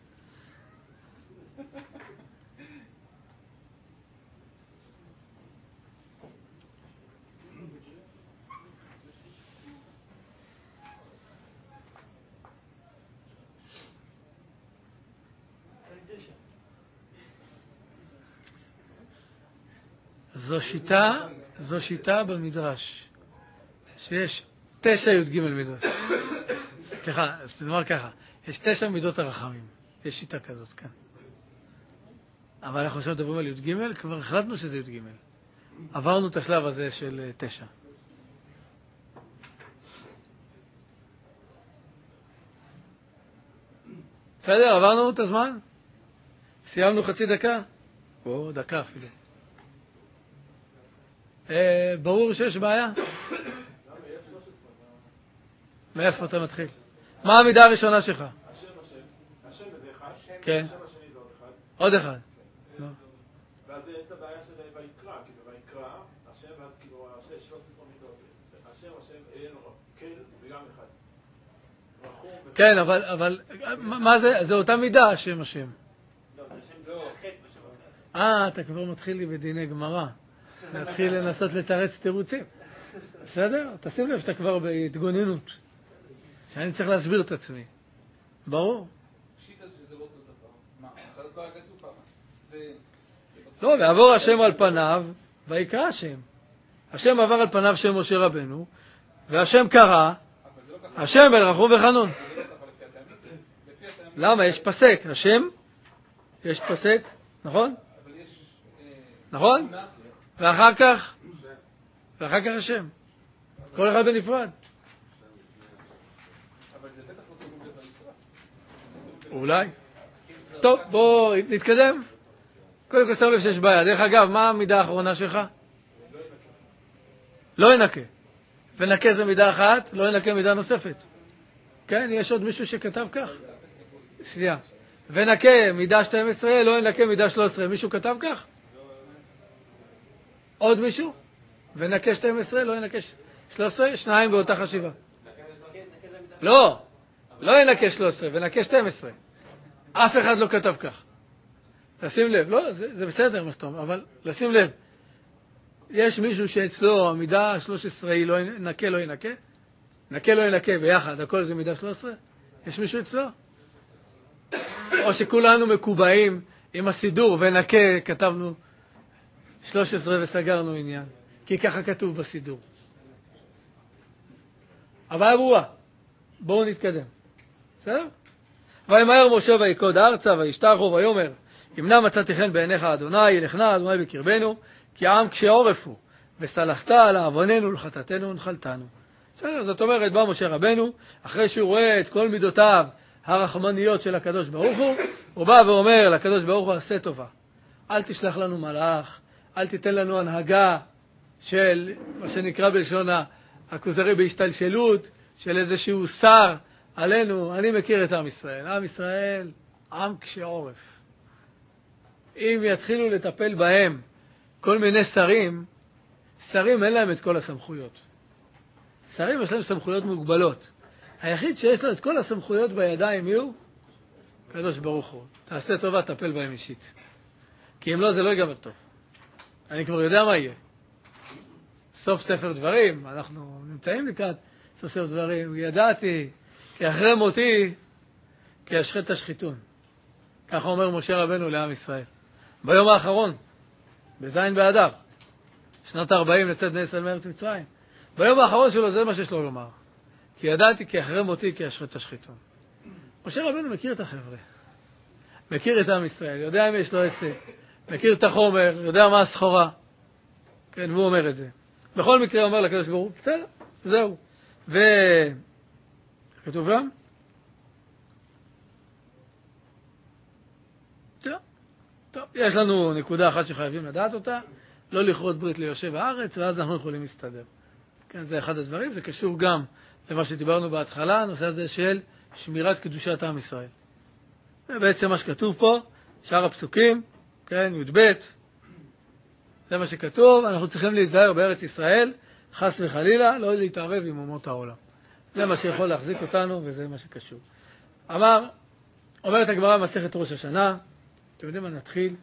זו שיטה, זו שיטה במדרש, שיש תשע י"ג מידות. סליחה, אז נאמר ככה, יש תשע מידות הרחמים. יש שיטה כזאת כאן. אבל אנחנו עכשיו מדברים על י"ג, כבר החלטנו שזה י"ג. עברנו את השלב הזה של תשע. בסדר, עברנו את הזמן? סיימנו חצי דקה? או, דקה אפילו. אה, ברור שיש בעיה? מאיפה אתה מתחיל? מה המידה הראשונה שלך? השם, השם. השם בדרך כלל. כן. השם השני זה עוד אחד. עוד אחד. ואז אין את הבעיה של ויקרא, כי בויקרא, השם, ואז כאילו, שלוש עשרה מידות. השם, השם, אין כן וגם אחד. כן, אבל, אבל, מה זה? זה אותה מידה, השם, השם. לא, זה השם לא. אה, אתה כבר מתחיל לי בדיני גמרא. להתחיל לנסות לתרץ תירוצים. בסדר? תשים לב שאתה כבר בהתגוננות. שאני צריך להסביר את עצמי. ברור. שיטה שזה לא אותו דבר. מה? אחת הדבר כתוב פעם. זה... לא, ועבור השם על פניו, ויקרא השם. השם עבר על פניו שם משה רבנו, והשם קרא, השם אל רחום וחנון. למה? יש פסק. השם, יש פסק, נכון? נכון? ואחר כך, ואחר כך השם. כל אחד בנפרד. אולי. טוב, בואו נתקדם. קודם כל, שם לב שיש בעיה. דרך אגב, מה המידה האחרונה שלך? לא ינקה. ונקה זה מידה אחת, לא ינקה מידה נוספת. כן, יש עוד מישהו שכתב כך? סליחה. ונקה מידה שתים עשרה, לא ינקה מידה שלוש עשרה. מישהו כתב כך? עוד מישהו? ונקה שתים עשרה, לא ינקה שלוש עשרה, שניים באותה חשיבה. לא, לא ינקה שלוש עשרה, ונקה שתים עשרה. אף אחד לא כתב כך. לשים לב, לא, זה, זה בסדר מה שאתה אומר, אבל לשים לב. יש מישהו שאצלו המידה שלוש עשרה היא לא ינקה, לא ינקה? נקה, לא ינקה, ביחד, הכל זה מידה שלוש עשרה? יש מישהו אצלו? או שכולנו מקובעים עם הסידור, ונקה כתבנו שלוש עשרה וסגרנו עניין, כי ככה כתוב בסידור. אבל ברורה, בואו נתקדם. בסדר? וימהר משה ויקוד ארצה וישתחו ויאמר, אם נא מצאתי חן בעיניך אדוני, ילך נא אדוני בקרבנו, כי העם קשה עורף הוא, וסלחת על עווננו ולחטאתנו ונחלתנו. בסדר, זאת אומרת, בא משה רבנו, אחרי שהוא רואה את כל מידותיו הרחמניות של הקדוש ברוך הוא, הוא בא ואומר לקדוש ברוך הוא, עשה טובה. אל תשלח לנו מלאך, אל תיתן לנו הנהגה של מה שנקרא בלשון הכוזרי בהשתלשלות, של איזשהו שר עלינו. אני מכיר את עם ישראל. עם ישראל, עם קשה עורף. אם יתחילו לטפל בהם כל מיני שרים, שרים אין להם את כל הסמכויות. שרים יש להם סמכויות מוגבלות. היחיד שיש לו את כל הסמכויות בידיים מי הוא? קדוש ברוך הוא. תעשה טובה, תטפל בהם אישית. כי אם לא, זה לא ייגמר טוב. אני כבר יודע מה יהיה. סוף ספר דברים, אנחנו נמצאים לקראת סוף ספר דברים. ידעתי, כי אחרי מותי, כי אשחט השחיתון. ככה אומר משה רבנו לעם ישראל. ביום האחרון, בזין באדר, שנת ארבעים לצאת בני ישראל מארץ מצרים. ביום האחרון שלו זה מה שיש לו לומר. כי ידעתי, כי אחרי מותי, כי אשחט השחיתון. משה רבנו מכיר את החבר'ה. מכיר את עם ישראל, יודע אם יש לו עסק, מכיר את החומר, יודע מה הסחורה. כן, והוא אומר את זה. בכל מקרה אומר לקדוש ברוך הוא, בסדר, זהו. ו... כתוב גם? טוב, טוב, יש לנו נקודה אחת שחייבים לדעת אותה, לא לכרות ברית ליושב הארץ, ואז אנחנו יכולים להסתדר. כן, זה אחד הדברים, זה קשור גם למה שדיברנו בהתחלה, הנושא הזה של שמירת קדושת עם ישראל. זה בעצם מה שכתוב פה, שאר הפסוקים, כן, י"ב, זה מה שכתוב, אנחנו צריכים להיזהר בארץ ישראל, חס וחלילה, לא להתערב עם אומות העולם. זה מה שיכול להחזיק אותנו, וזה מה שקשור. אמר, אומרת הגמרא במסכת ראש השנה, אתם יודעים מה, נתחיל?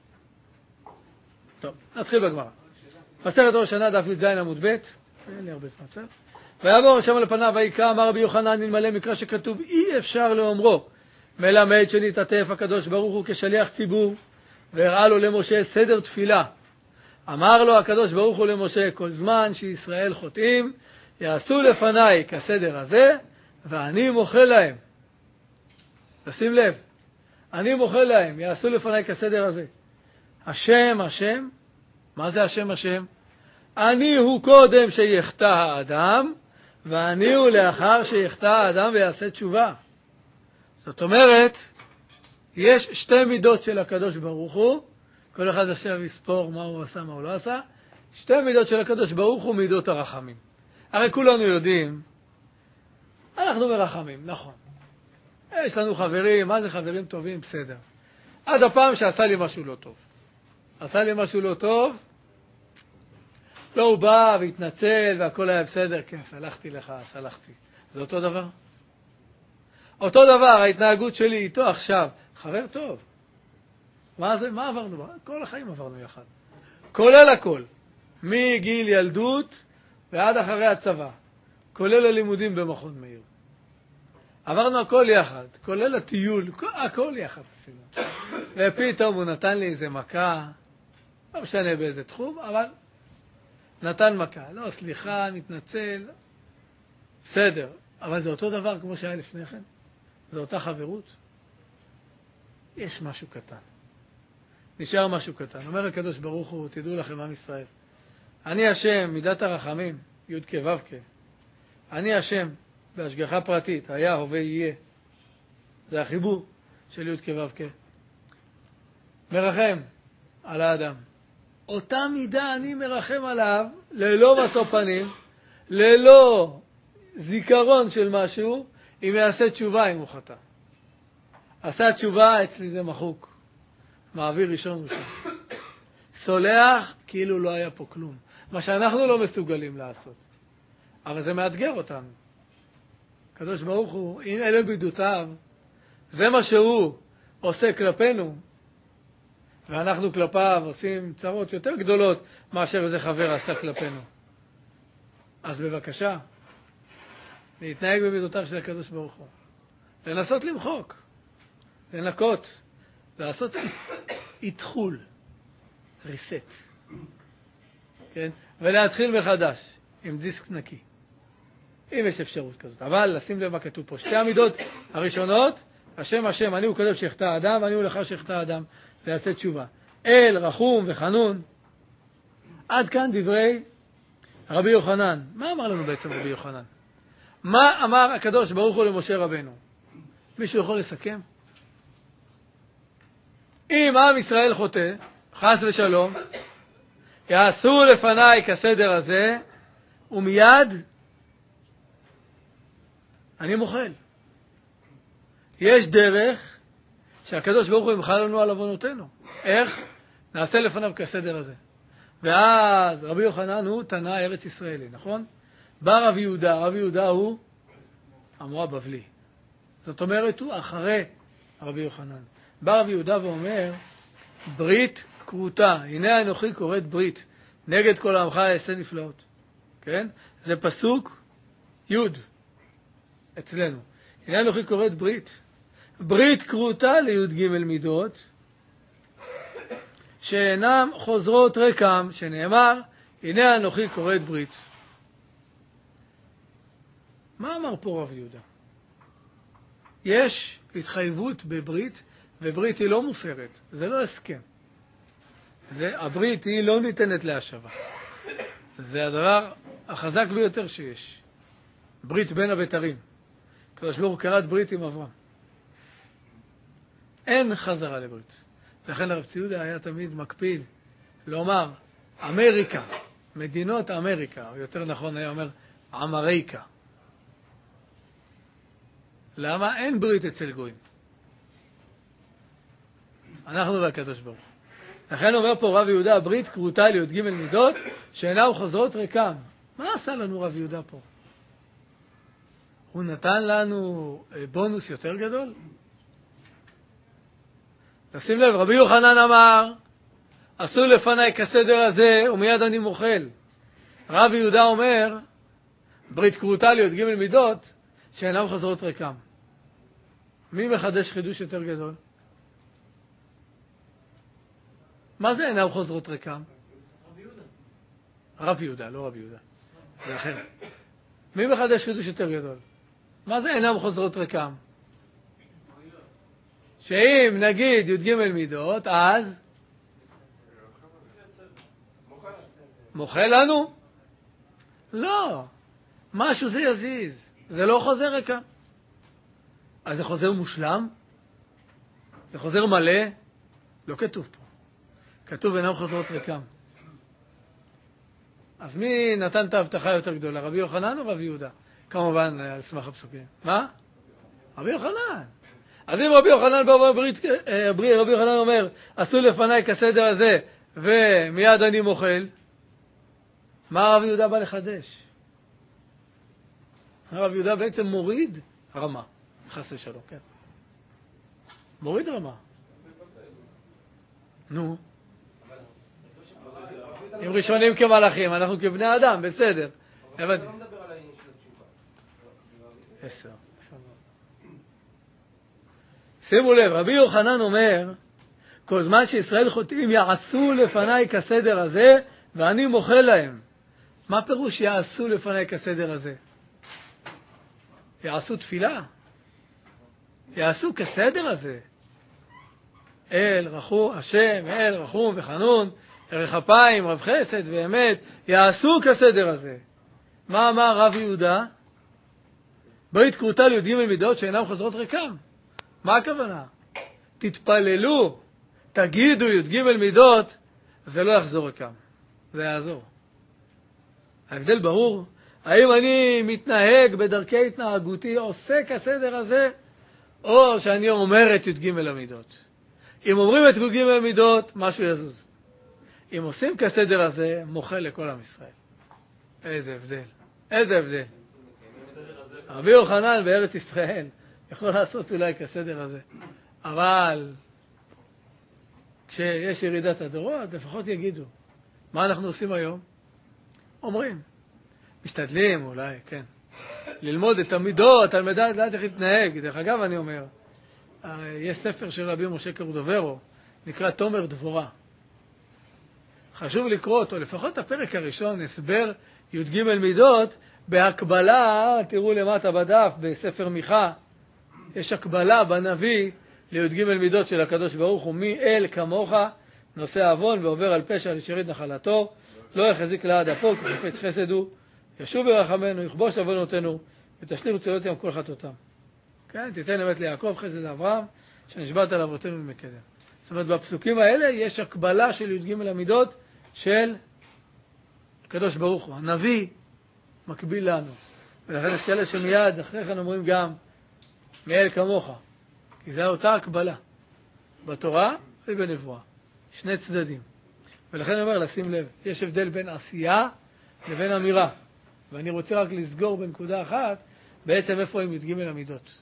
טוב, נתחיל בגמרא. מסכת ראש השנה, דף י"ז עמוד ב', אין לי הרבה זמן, בסדר? ויעבור השם על פניו ויקרא, אמר רבי יוחנן, נלמלא מקרא שכתוב, אי אפשר לאומרו, מלמד שנתעטף הקדוש ברוך הוא כשליח ציבור, והראה לו למשה סדר תפילה. אמר לו הקדוש ברוך הוא למשה, כל זמן שישראל חוטאים, יעשו לפניי כסדר הזה, ואני מוחל להם. תשים לב, אני מוחל להם, יעשו לפניי כסדר הזה. השם, השם, מה זה השם, השם? אני הוא קודם שיחטא האדם, ואני הוא לאחר שיחטא האדם ויעשה תשובה. זאת אומרת, יש שתי מידות של הקדוש ברוך הוא, כל אחד עכשיו יספור מה הוא עשה, מה הוא לא עשה. שתי מידות של הקדוש ברוך הוא מידות הרחמים. הרי כולנו יודעים, אנחנו מרחמים, נכון. יש לנו חברים, מה זה חברים טובים? בסדר. עד הפעם שעשה לי משהו לא טוב. עשה לי משהו לא טוב, לא הוא בא והתנצל והכל היה בסדר, כן, סלחתי לך, סלחתי. זה אותו דבר? אותו דבר, ההתנהגות שלי איתו עכשיו, חבר טוב. מה זה? מה עברנו? כל החיים עברנו יחד. כולל הכל. מגיל ילדות ועד אחרי הצבא. כולל הלימודים במכון מאיר. עברנו הכל יחד, כולל הטיול, הכל יחד עשינו. ופתאום הוא נתן לי איזה מכה, לא משנה באיזה תחום, אבל נתן מכה. לא, סליחה, מתנצל, בסדר. אבל זה אותו דבר כמו שהיה לפני כן. זה אותה חברות. יש משהו קטן. נשאר משהו קטן. אומר הקדוש ברוך הוא, תדעו לכם עם ישראל. אני השם, מידת הרחמים, י' כ' ו' כ'. אני השם, בהשגחה פרטית, היה, הווה, יהיה. זה החיבור של י' כ' ו' כ'. מרחם על האדם. אותה מידה אני מרחם עליו, ללא משוא פנים, ללא זיכרון של משהו, אם יעשה תשובה אם הוא חטא. עשה תשובה, אצלי זה מחוק. מעביר ראשון ראשון. סולח, כאילו לא היה פה כלום. מה שאנחנו לא מסוגלים לעשות. אבל זה מאתגר אותנו. הקדוש ברוך הוא, אם אלה בידותיו, זה מה שהוא עושה כלפינו, ואנחנו כלפיו עושים צרות יותר גדולות מאשר איזה חבר עשה כלפינו. אז בבקשה, להתנהג במידותיו של הקדוש ברוך הוא. לנסות למחוק, לנקות, לעשות התחול, ריסט. כן? ולהתחיל מחדש עם דיסק נקי. אם יש אפשרות כזאת. אבל לשים לב מה כתוב פה. שתי המידות הראשונות, השם השם, אני הוא קודם שיחטא האדם, ואני הוא לאחר שיחטא האדם, ויעשה תשובה. אל, רחום וחנון. עד כאן דברי רבי יוחנן. מה אמר לנו בעצם רבי יוחנן? מה אמר הקדוש ברוך הוא למשה רבנו? מישהו יכול לסכם? אם עם ישראל חוטא, חס ושלום, יעשו לפניי כסדר הזה, ומיד אני מוחל. יש דרך שהקדוש ברוך הוא ימחל לנו על עוונותינו. איך? נעשה לפניו כסדר הזה. ואז רבי יוחנן הוא תנא ארץ ישראלי, נכון? בא רב יהודה, רב יהודה הוא אמרה בבלי. זאת אומרת, הוא אחרי רבי יוחנן. בא רב יהודה ואומר, ברית כרותה, הנה אנוכי קוראת ברית, נגד כל העמך אעשה נפלאות. כן? זה פסוק י' אצלנו. הנה אנוכי קוראת ברית. ברית כרותה לי' ג' מידות, שאינם חוזרות רקם, שנאמר, הנה אנוכי קוראת ברית. מה אמר פה רב יהודה? יש התחייבות בברית, וברית היא לא מופרת, זה לא הסכם. זה, הברית היא לא ניתנת להשבה. זה הדבר החזק ביותר שיש. ברית בין הבתרים. הקדוש ברוך הוא כרת ברית עם אברהם. אין חזרה לברית. לכן הרב ציודה היה תמיד מקפיד לומר, אמריקה, מדינות אמריקה, או יותר נכון היה אומר, אמריקה. למה? אין ברית אצל גויים. אנחנו והקדוש ברוך הוא. לכן אומר פה רב יהודה, ברית כרותה לי' ג' מידות, שאינם חוזרות ריקם. מה עשה לנו רב יהודה פה? הוא נתן לנו בונוס יותר גדול? נשים לב, רבי יוחנן אמר, עשו לפניי כסדר הזה, ומיד אני מוחל. רב יהודה אומר, ברית כרותה לי' ג' מידות, שאינם חוזרות ריקם. מי מחדש חידוש יותר גדול? מה זה אינם חוזרות ריקם? רבי רב יהודה, לא רב יהודה. זה אחר. מי מחדש חידוש יותר גדול? מה זה אינם חוזרות ריקם? שאם נגיד י"ג מידות, אז מוחה לנו? לא. משהו זה יזיז. זה לא חוזר ריקם. אז זה חוזר מושלם? זה חוזר מלא? לא כתוב פה. כתוב אינם חוזרות ריקם. אז מי נתן את ההבטחה יותר גדולה? רבי יוחנן או רבי יהודה? כמובן, על סמך הפסוקים. מה? רבי יוחנן. אז אם רבי יוחנן בברית, רבי יוחנן אומר, עשו לפניי כסדר הזה, ומיד אני מוכל, מה רבי יהודה בא לחדש? רבי יהודה בעצם מוריד רמה. חס ושלום, כן. מוריד רמה. נו. אם ראשונים כמלאכים, אנחנו כבני אדם, בסדר. הבנתי. עשר. שימו לב, רבי יוחנן אומר, כל זמן שישראל חוטאים יעשו לפניי כסדר הזה, ואני מוחה להם. מה פירוש יעשו לפניי כסדר הזה? יעשו תפילה? יעשו כסדר הזה. אל רחום, השם, אל רחום וחנון, ערך אפיים, רב חסד ואמת, יעשו כסדר הזה. מה אמר רב יהודה? ברית כרותה לי"ג מידות שאינם חוזרות ריקם. מה הכוונה? תתפללו, תגידו י"ג מידות, זה לא יחזור ריקם. זה יעזור. ההבדל ברור. האם אני מתנהג בדרכי התנהגותי, עושה כסדר הזה, או שאני אומר את י"ג המידות. אם אומרים את י"ג המידות, משהו יזוז. אם עושים כסדר הזה, מוחה לכל עם ישראל. איזה הבדל. איזה הבדל. רבי יוחנן בארץ ישראל יכול לעשות אולי כסדר הזה. אבל כשיש ירידת הדורות, לפחות יגידו. מה אנחנו עושים היום? אומרים. משתדלים אולי, כן. ללמוד את המידות, על מדעת לדעת איך להתנהג. דרך אגב, אני אומר, יש ספר של רבי משה קורדוברו, נקרא תומר דבורה. חשוב לקרוא אותו, לפחות הפרק הראשון, הסבר י"ג מידות, בהקבלה, תראו למטה בדף, בספר מיכה, יש הקבלה בנביא לי"ג מידות של הקדוש ברוך הוא, מי אל כמוך, נושא אבון ועובר על פשע לשרת נחלתו, לא יחזיק לעד אפו, כי חפץ חסד הוא, ישוב ברחמנו, יכבוש עוונותינו, ותשלים צלות ים כל חטאותם. כן, תיתן אמת ליעקב, חסד לאברהם, שנשבעת על אבותינו ממקדם. זאת אומרת, בפסוקים האלה יש הקבלה של י"ג המידות של הקדוש ברוך הוא. הנביא מקביל לנו. ולכן יש כאלה שמיד אחרי כן אומרים גם מאל כמוך. כי זה אותה הקבלה. בתורה ובנבואה. שני צדדים. ולכן אני אומר, לשים לב, יש הבדל בין עשייה לבין אמירה. ואני רוצה רק לסגור בנקודה אחת, בעצם איפה הם י"ג המידות.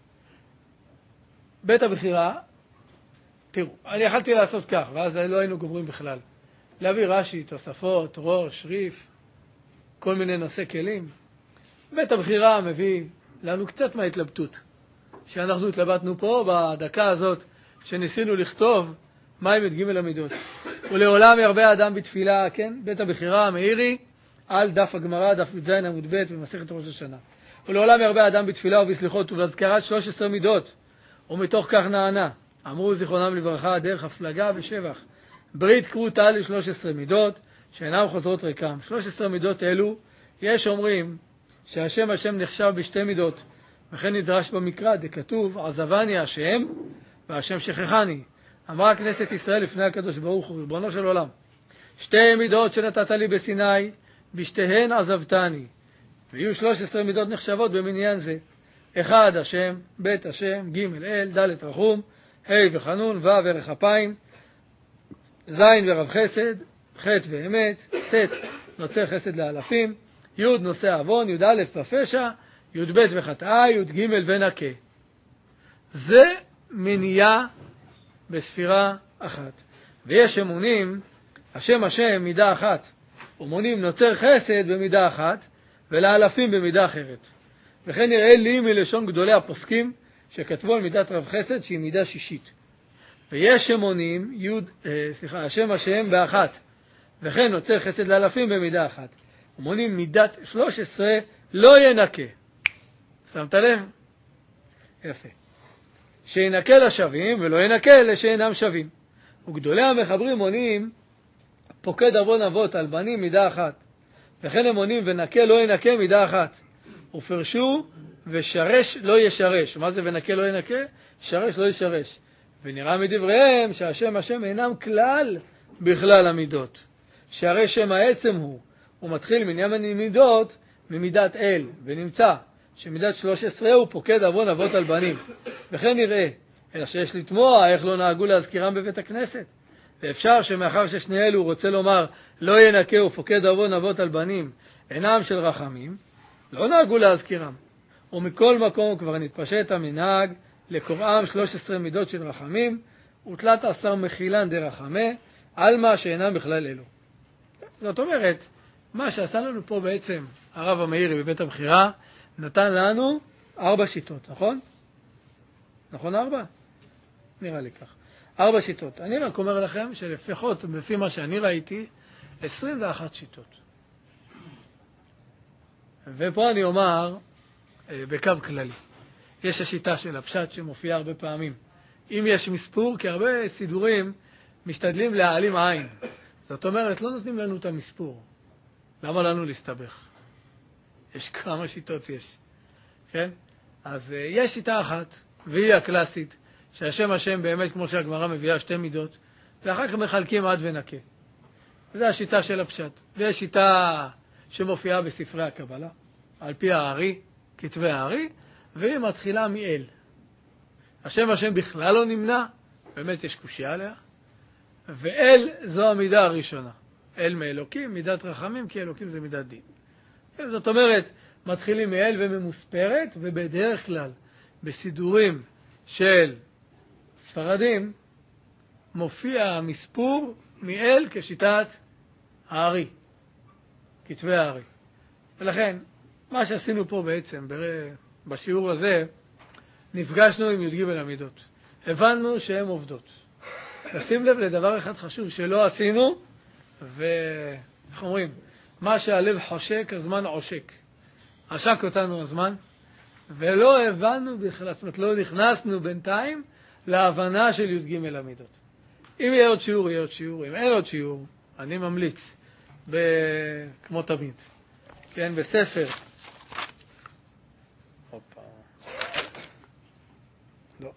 בית הבחירה, תראו, אני יכלתי לעשות כך, ואז לא היינו גומרים בכלל. להביא רש"י, תוספות, ראש, שריף, כל מיני נושא כלים. בית הבחירה מביא לנו קצת מההתלבטות, שאנחנו התלבטנו פה בדקה הזאת, שניסינו לכתוב מהם י"ג המידות. ולעולם ירבה אדם בתפילה, כן? בית הבחירה המאירי, על דף הגמרא, דף י"ז עמוד ב' במסכת ראש השנה. ולעולם ירבה אדם בתפילה ובסליחות ובהזכרת שלוש עשרה מידות, ומתוך כך נענה. אמרו זיכרונם לברכה, דרך הפלגה ושבח. ברית כרותה ל-שלוש עשרה מידות, שאינם חוזרות ריקם. שלוש עשרה מידות אלו, יש אומרים שהשם השם נחשב בשתי מידות, וכן נדרש במקרא, דכתוב, עזבני השם, והשם שכחני. אמרה כנסת ישראל לפני הקדוש ברוך הוא, ריבונו של עולם, שתי מידות שנתת לי בסיני, בשתיהן עזבתני. ויהיו שלוש עשרה מידות נחשבות במניין זה. אחד השם, בית השם, ג' אל, ד' רחום, ה' וחנון, ו' ערך אפיים, ז' ורב חסד, ח' ואמת, ט' נוצר חסד לאלפים, י' נושא אבון, י' א' ופשע, י' ב' וחטאה, י' ג' ונקה. זה מניעה בספירה אחת. ויש אמונים, השם השם מידה אחת, ומונים נוצר חסד במידה אחת, ולאלפים במידה אחרת. וכן נראה לי מלשון גדולי הפוסקים, שכתבו על מידת רב חסד שהיא מידה שישית. ויש אמונים, יוד, אה, סליחה, השם השם באחת, וכן נוצר חסד לאלפים במידה אחת. ומונים מידת שלוש עשרה לא ינקה. שמת לב? יפה. שינקה לשווים ולא ינקה לשאינם שווים. וגדולי המחברים מונים פוקד אבון אבות על בנים מידה אחת. וכן הם מונים ונקה לא ינקה מידה אחת. ופרשו ושרש לא ישרש. מה זה ונקה לא ינקה? שרש לא ישרש. ונראה מדבריהם שהשם השם אינם כלל בכלל המידות. שהרי שם העצם הוא. הוא מתחיל מניין מידות ממידת אל. ונמצא שמידת שלוש עשרה הוא פוקד אבון אבות על בנים. וכן נראה, אלא שיש לתמוע איך לא נהגו להזכירם בבית הכנסת. ואפשר שמאחר ששני אלו רוצה לומר לא ינקה ופוקד אבון אבות על בנים אינם של רחמים, לא נהגו להזכירם. ומכל מקום כבר נתפשט המנהג לקוראם שלוש עשרה מידות של רחמים, ותלת עשר מחילן דרחמה, על מה שאינם בכלל אלו. זאת אומרת, מה שעשה לנו פה בעצם הרב המאירי בבית הבחירה, נתן לנו ארבע שיטות, נכון? נכון ארבע? נראה לי כך. ארבע שיטות. אני רק אומר לכם שלפחות, לפי מה שאני ראיתי, עשרים ואחת שיטות. ופה אני אומר, בקו כללי, יש השיטה של הפשט שמופיעה הרבה פעמים. אם יש מספור, כי הרבה סידורים משתדלים להעלים עין. זאת אומרת, לא נותנים לנו את המספור. למה לנו להסתבך? יש כמה שיטות יש. כן? אז יש שיטה אחת, והיא הקלאסית, שהשם השם באמת, כמו שהגמרא מביאה, שתי מידות, ואחר כך מחלקים עד ונקה. וזו השיטה של הפשט. ויש שיטה שמופיעה בספרי הקבלה, על פי הארי, כתבי הארי, והיא מתחילה מאל. השם השם בכלל לא נמנע, באמת יש קושיה עליה, ואל זו המידה הראשונה. אל מאלוקים, מידת רחמים, כי אלוקים זה מידת דין. זאת אומרת, מתחילים מאל וממוספרת, ובדרך כלל, בסידורים של ספרדים, מופיע המספור מאל כשיטת הארי, כתבי הארי. ולכן, מה שעשינו פה בעצם, בשיעור הזה, נפגשנו עם י"ג המידות. הבנו שהן עובדות. נשים לב לדבר אחד חשוב שלא עשינו, ואיך אומרים, מה שהלב חושק, הזמן עושק. עשק אותנו הזמן, ולא הבנו בכלל, זאת אומרת, לא נכנסנו בינתיים להבנה של י"ג המידות. אם יהיה עוד שיעור, יהיה עוד שיעור. אם אין עוד שיעור, אני ממליץ, ב... כמו תמיד, כן, בספר. הופה. לא.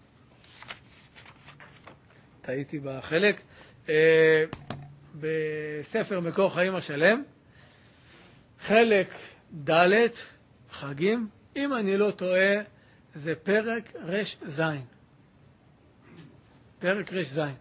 טעיתי בחלק. אה, בספר מקור חיים השלם, חלק ד' חגים, אם אני לא טועה, זה פרק רש זין. פרק רש זין.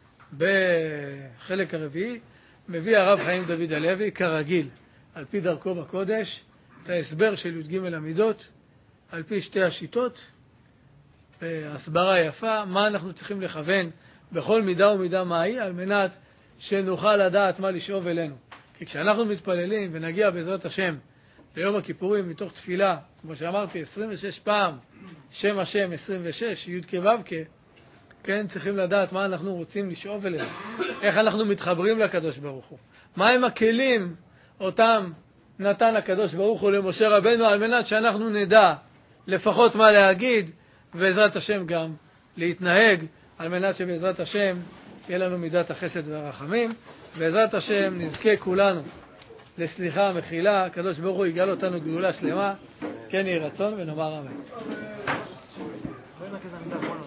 בחלק הרביעי מביא הרב חיים דוד הלוי, כרגיל, על פי דרכו בקודש, את ההסבר של י"ג המידות, על פי שתי השיטות, הסברה יפה, מה אנחנו צריכים לכוון בכל מידה ומידה מהי, על מנת שנוכל לדעת מה לשאוב אלינו. כי כשאנחנו מתפללים ונגיע בעזרת השם ליום הכיפורים מתוך תפילה, כמו שאמרתי, עשרים ושש פעם, שם השם עשרים ושש, י' כו' כ', כן, צריכים לדעת מה אנחנו רוצים לשאוב אלינו, איך אנחנו מתחברים לקדוש ברוך הוא, מה הם הכלים אותם נתן הקדוש ברוך הוא למשה רבנו, על מנת שאנחנו נדע לפחות מה להגיד, ובעזרת השם גם להתנהג, על מנת שבעזרת השם יהיה לנו מידת החסד והרחמים, בעזרת השם נזכה כולנו לסליחה, מחילה, הקדוש ברוך הוא יגאל אותנו גאולה שלמה, כן יהי רצון ונאמר אמן.